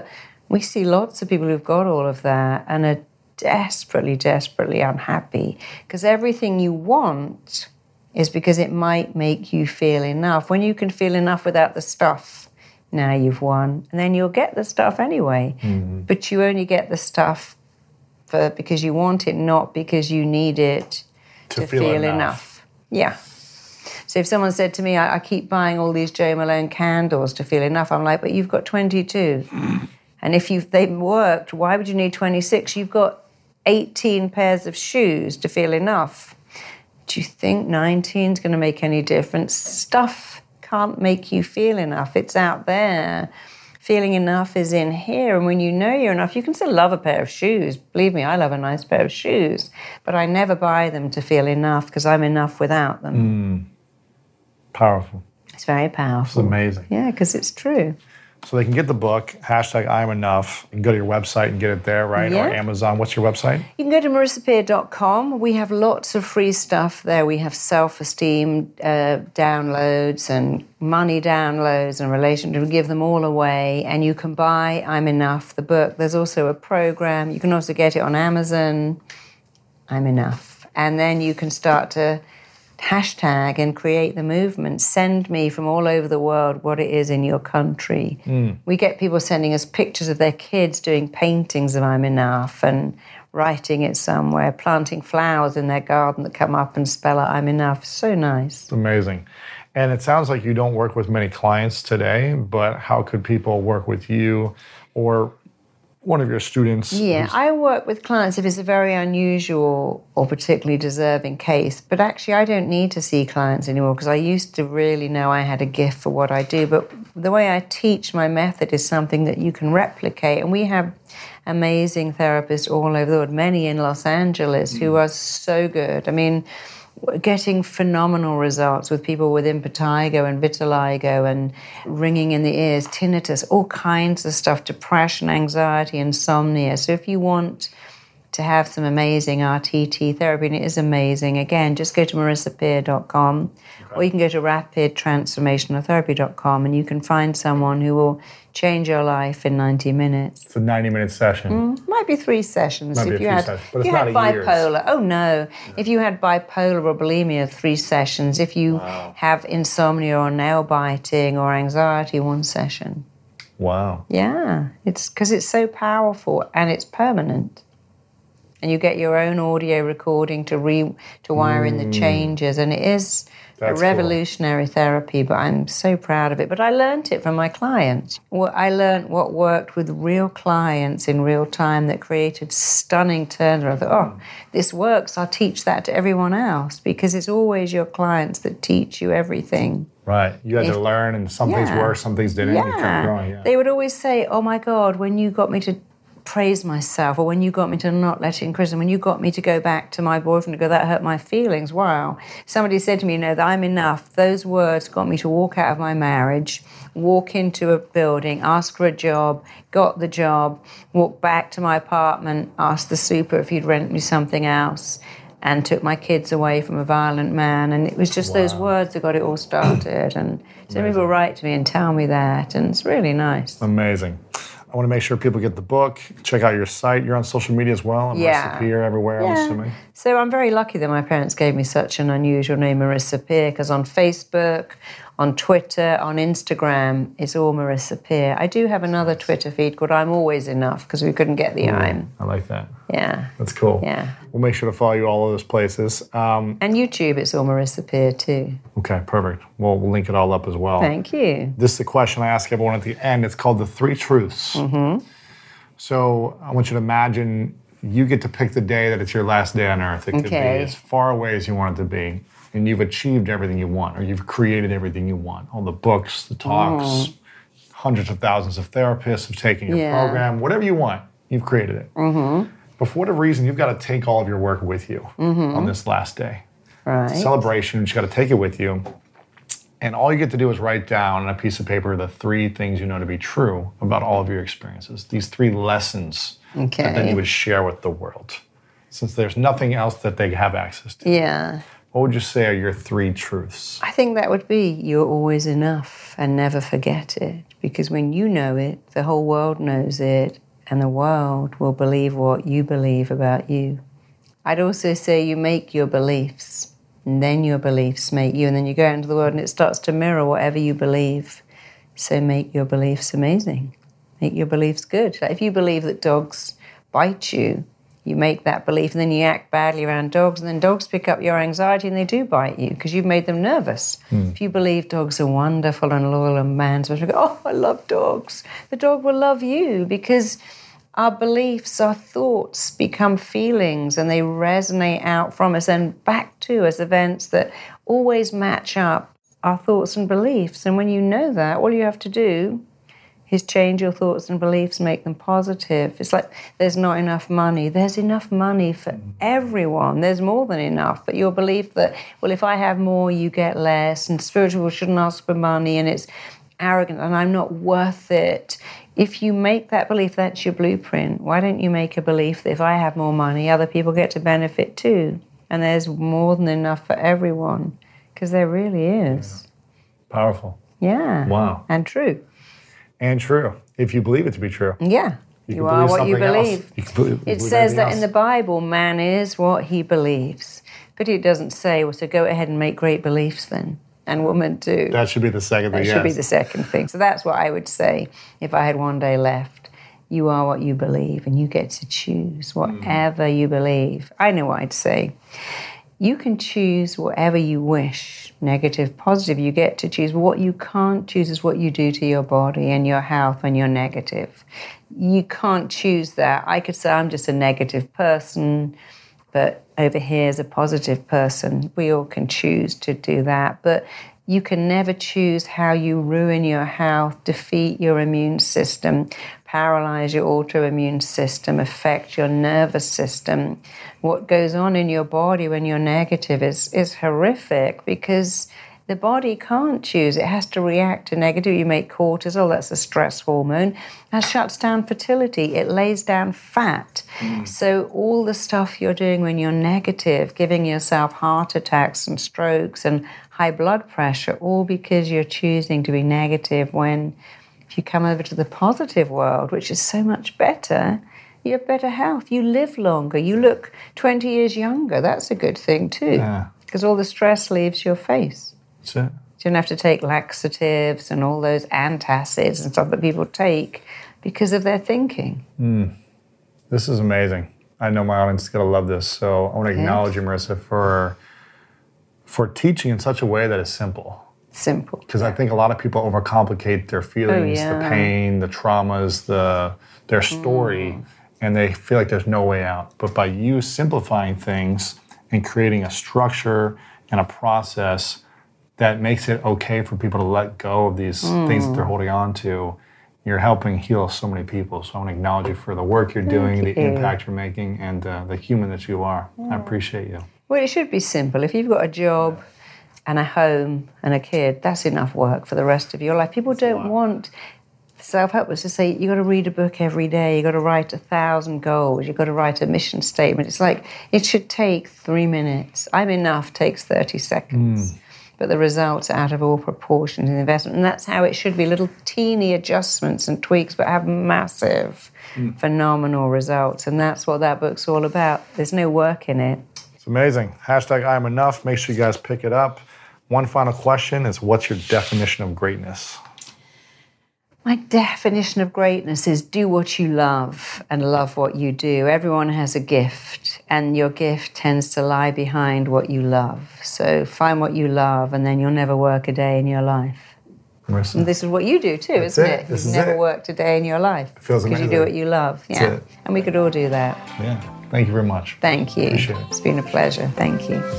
We see lots of people who've got all of that and are desperately, desperately unhappy because everything you want is because it might make you feel enough. When you can feel enough without the stuff, now you've won. And then you'll get the stuff anyway. Mm-hmm. But you only get the stuff because you want it, not because you need it to feel enough. Yeah. So if someone said to me, I keep buying all these Jo Malone candles to feel enough, I'm like, but you've got 22. And if they've worked, why would you need 26? You've got 18 pairs of shoes to feel enough. Do you think 19 is going to make any difference? Stuff can't make you feel enough. It's out there. Feeling enough is in here. And when you know you're enough, you can still love a pair of shoes. Believe me, I love a nice pair of shoes. But I never buy them to feel enough because I'm enough without them. Powerful. It's very powerful. It's amazing. Yeah, because it's true. So they can get the book, #IamEnough. You can go to your website and get it there, right? Yeah. Or Amazon. What's your website? You can go to marissapeer.com. We have lots of free stuff there. We have self-esteem downloads and money downloads and relationship. We give them all away. And you can buy I'm Enough, the book. There's also a program. You can also get it on Amazon. I'm Enough. And then you can start to hashtag and create the movement. Send me from all over the world what it is in your country. We get people sending us pictures of their kids doing paintings of I'm Enough and writing it somewhere, planting flowers in their garden that come up and spell out I'm Enough. So nice. It's amazing. And it sounds like you don't work with many clients today, but how could people work with you or one of your students? Yeah, I work with clients if it's a very unusual or particularly deserving case. But actually, I don't need to see clients anymore because I used to really know I had a gift for what I do. But the way I teach my method is something that you can replicate. And we have amazing therapists all over the world, many in Los Angeles, who are so good. I mean, getting phenomenal results with people with impetigo and vitiligo and ringing in the ears, tinnitus, all kinds of stuff, depression, anxiety, insomnia. So if you want to have some amazing RTT therapy, and it is amazing, again, just go to marissapeer.com or you can go to rapidtransformationaltherapy.com and you can find someone who will change your life in 90 minutes. It's a 90-minute session. Might be 3 sessions. Might be if you a had, sessions, but if it's you not had a bipolar, years. oh no. If you had bipolar or bulimia, 3 sessions. If you have insomnia or nail biting or anxiety, 1 session. Wow. Yeah, it's because it's so powerful and it's permanent. And you get your own audio recording to wire in the changes, and it is a revolutionary therapy, but I'm so proud of it. But I learned it from my clients. I learned what worked with real clients in real time that created stunning turnaround. I thought, this works, I'll teach that to everyone else, because it's always your clients that teach you everything. Right. You had to learn, and some things worked, some things didn't. Yeah. You kept growing. Yeah. They would always say, oh my God, when you got me to praise myself, or when you got me to not let it in prison, when you got me to go back to my boyfriend and go, that hurt my feelings. Wow. Somebody said to me, that I'm enough. Those words got me to walk out of my marriage, walk into a building, ask for a job, got the job, walk back to my apartment, asked the super if he'd rent me something else, and took my kids away from a violent man. And it was just those words that got it all started. And so people write to me and tell me that, and it's really nice. Amazing. I want to make sure people get the book, check out your site. You're on social media as well. Marissa Peer everywhere, I'm assuming. So I'm very lucky that my parents gave me such an unusual name, Marissa Peer, because on Facebook, on Twitter, on Instagram, it's all Marissa Peer. I do have another Twitter feed called I'm Always Enough, because we couldn't get the I'm. I like that. Yeah. That's cool. Yeah. We'll make sure to follow you all of those places. And YouTube, it's all Marissa Peer too. Okay, perfect. We'll link it all up as well. Thank you. This is the question I ask everyone at the end. It's called the 3 truths. Mm-hmm. So I want you to imagine you get to pick the day that it's your last day on Earth. It could be as far away as you want it to be. And you've achieved everything you want, or you've created everything you want. All the books, the talks, hundreds of thousands of therapists have taken your program. Whatever you want, you've created it. Mm-hmm. But for whatever reason, you've got to take all of your work with you on this last day. Right. It's a celebration, you've got to take it with you. And all you get to do is write down on a piece of paper the 3 things you know to be true about all of your experiences. These 3 lessons that then you would share with the world, since there's nothing else that they have access to. Yeah. what would you say are your 3 truths? I think that would be you're always enough and never forget it. Because when you know it, the whole world knows it, and the world will believe what you believe about you. I'd also say you make your beliefs, and then your beliefs make you, and then you go out into the world and it starts to mirror whatever you believe. So make your beliefs amazing. Make your beliefs good. Like if you believe that dogs bite you, you make that belief and then you act badly around dogs, and then dogs pick up your anxiety and they do bite you because you've made them nervous. If you believe dogs are wonderful and loyal and man's, you go, oh, I love dogs. The dog will love you because our beliefs, our thoughts become feelings and they resonate out from us and back to us, events that always match up our thoughts and beliefs. And when you know that, all you have to do is change your thoughts and beliefs, make them positive. It's like there's not enough money. There's enough money for everyone. There's more than enough. But your belief that, well, if I have more, you get less, and spiritual shouldn't ask for money, and it's arrogant, and I'm not worth it. If you make that belief, that's your blueprint. Why don't you make a belief that if I have more money, other people get to benefit too? And there's more than enough for everyone, because there really is. Yeah. Powerful. Yeah. Wow. And true. And true, if you believe it to be true. Yeah. You are what you believe. It says that in the Bible, man is what he believes. But it doesn't say, well, so go ahead and make great beliefs then. And woman too. That should be the second thing, That should be the second thing. So that's what I would say if I had one day left. You are what you believe, and you get to choose whatever you believe. I know what I'd say. You can choose whatever you wish, negative, positive. You get to choose. What you can't choose is what you do to your body and your health when you're negative. You can't choose that. I could say I'm just a negative person, but over here is a positive person. We all can choose to do that. But you can never choose how you ruin your health, defeat your immune system, paralyze your autoimmune system, affect your nervous system. What goes on in your body when you're negative is horrific because the body can't choose. It has to react to negative. You make cortisol, that's a stress hormone. That shuts down fertility. It lays down fat. So all the stuff you're doing when you're negative, giving yourself heart attacks and strokes and high blood pressure, all because you're choosing to be negative when if you come over to the positive world, which is so much better, you have better health. You live longer. You look 20 years younger. That's a good thing too because all the stress leaves your face. That's it. You don't have to take laxatives and all those antacids and stuff that people take because of their thinking. This is amazing. I know my audience is going to love this. So I want to acknowledge you, Marissa, for teaching in such a way that is simple. Simple. Because I think a lot of people overcomplicate their feelings, the pain, the traumas, their story, and they feel like there's no way out. But by you simplifying things and creating a structure and a process that makes it okay for people to let go of these things that they're holding on to, you're helping heal so many people. So I want to acknowledge you for the work you're doing, the impact you're making, and the human that you are. I appreciate you. Well, it should be simple. If you've got a job and a home and a kid, that's enough work for the rest of your life. People don't want self-help to say, you've got to read a book every day, you've got to write 1,000 goals, you've got to write a mission statement. It's like, it should take 3 minutes. I'm enough takes 30 seconds. But the results are out of all proportion in investment. And that's how it should be, little teeny adjustments and tweaks, but have massive, phenomenal results. And that's what that book's all about. There's no work in it. It's amazing. Hashtag I am enough. Make sure you guys pick it up. One final question is, what's your definition of greatness? My definition of greatness is do what you love and love what you do. Everyone has a gift, and your gift tends to lie behind what you love. So find what you love, and then you'll never work a day in your life. Marissa. And this is what you do too, isn't it? You've never worked a day in your life. It feels amazing. Because you do what you love. Yeah. That's it. And we could all do that. Yeah. Thank you very much. Thank you. Appreciate it. It's been a pleasure. Thank you.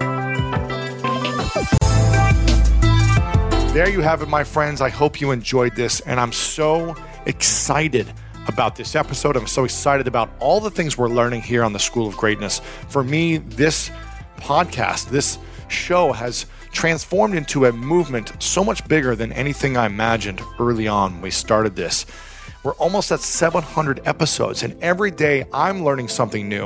There you have it, my friends. I hope you enjoyed this, and I'm so excited about this episode. I'm so excited about all the things we're learning here on the School of Greatness. For me, this podcast, this show has transformed into a movement so much bigger than anything I imagined early on when we started this. We're almost at 700 episodes, and every day I'm learning something new.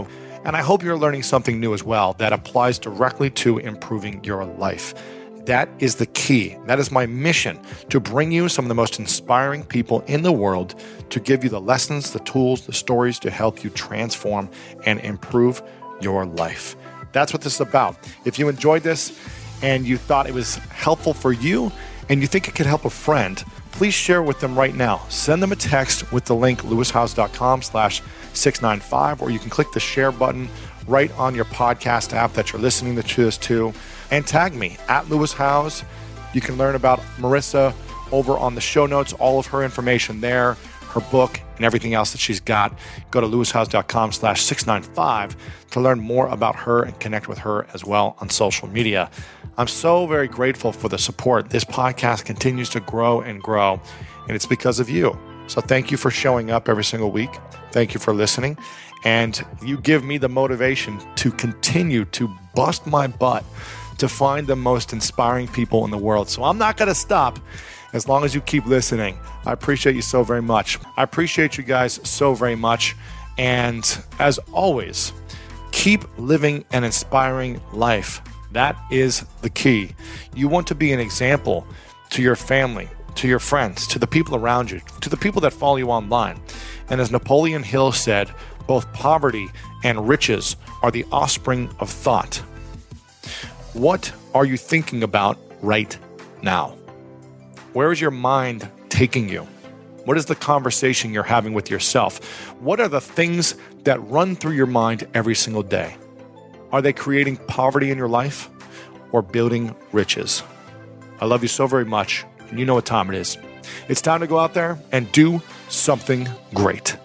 And I hope you're learning something new as well that applies directly to improving your life. That is the key. That is my mission, to bring you some of the most inspiring people in the world, to give you the lessons, the tools, the stories to help you transform and improve your life. That's what this is about. If you enjoyed this and you thought it was helpful for you and you think it could help a friend, please share with them right now. Send them a text with the link lewishowes.com/695, or you can click the share button right on your podcast app that you're listening to this to, and tag me at Lewis Howes. You can learn about Marissa over on the show notes, all of her information there, her book, and everything else that she's got. Go to lewishowes.com/695 to learn more about her and connect with her as well on social media. I'm so very grateful for the support. This podcast continues to grow and grow, and it's because of you. So thank you for showing up every single week. Thank you for listening. And you give me the motivation to continue to bust my butt to find the most inspiring people in the world. So I'm not going to stop as long as you keep listening. I appreciate you so very much. I appreciate you guys so very much. And as always, keep living an inspiring life. That is the key. You want to be an example to your family, to your friends, to the people around you, to the people that follow you online. And as Napoleon Hill said, both poverty and riches are the offspring of thought. What are you thinking about right now? Where is your mind taking you? What is the conversation you're having with yourself? What are the things that run through your mind every single day? Are they creating poverty in your life or building riches? I love you so very much, and you know what time it is. It's time to go out there and do something great.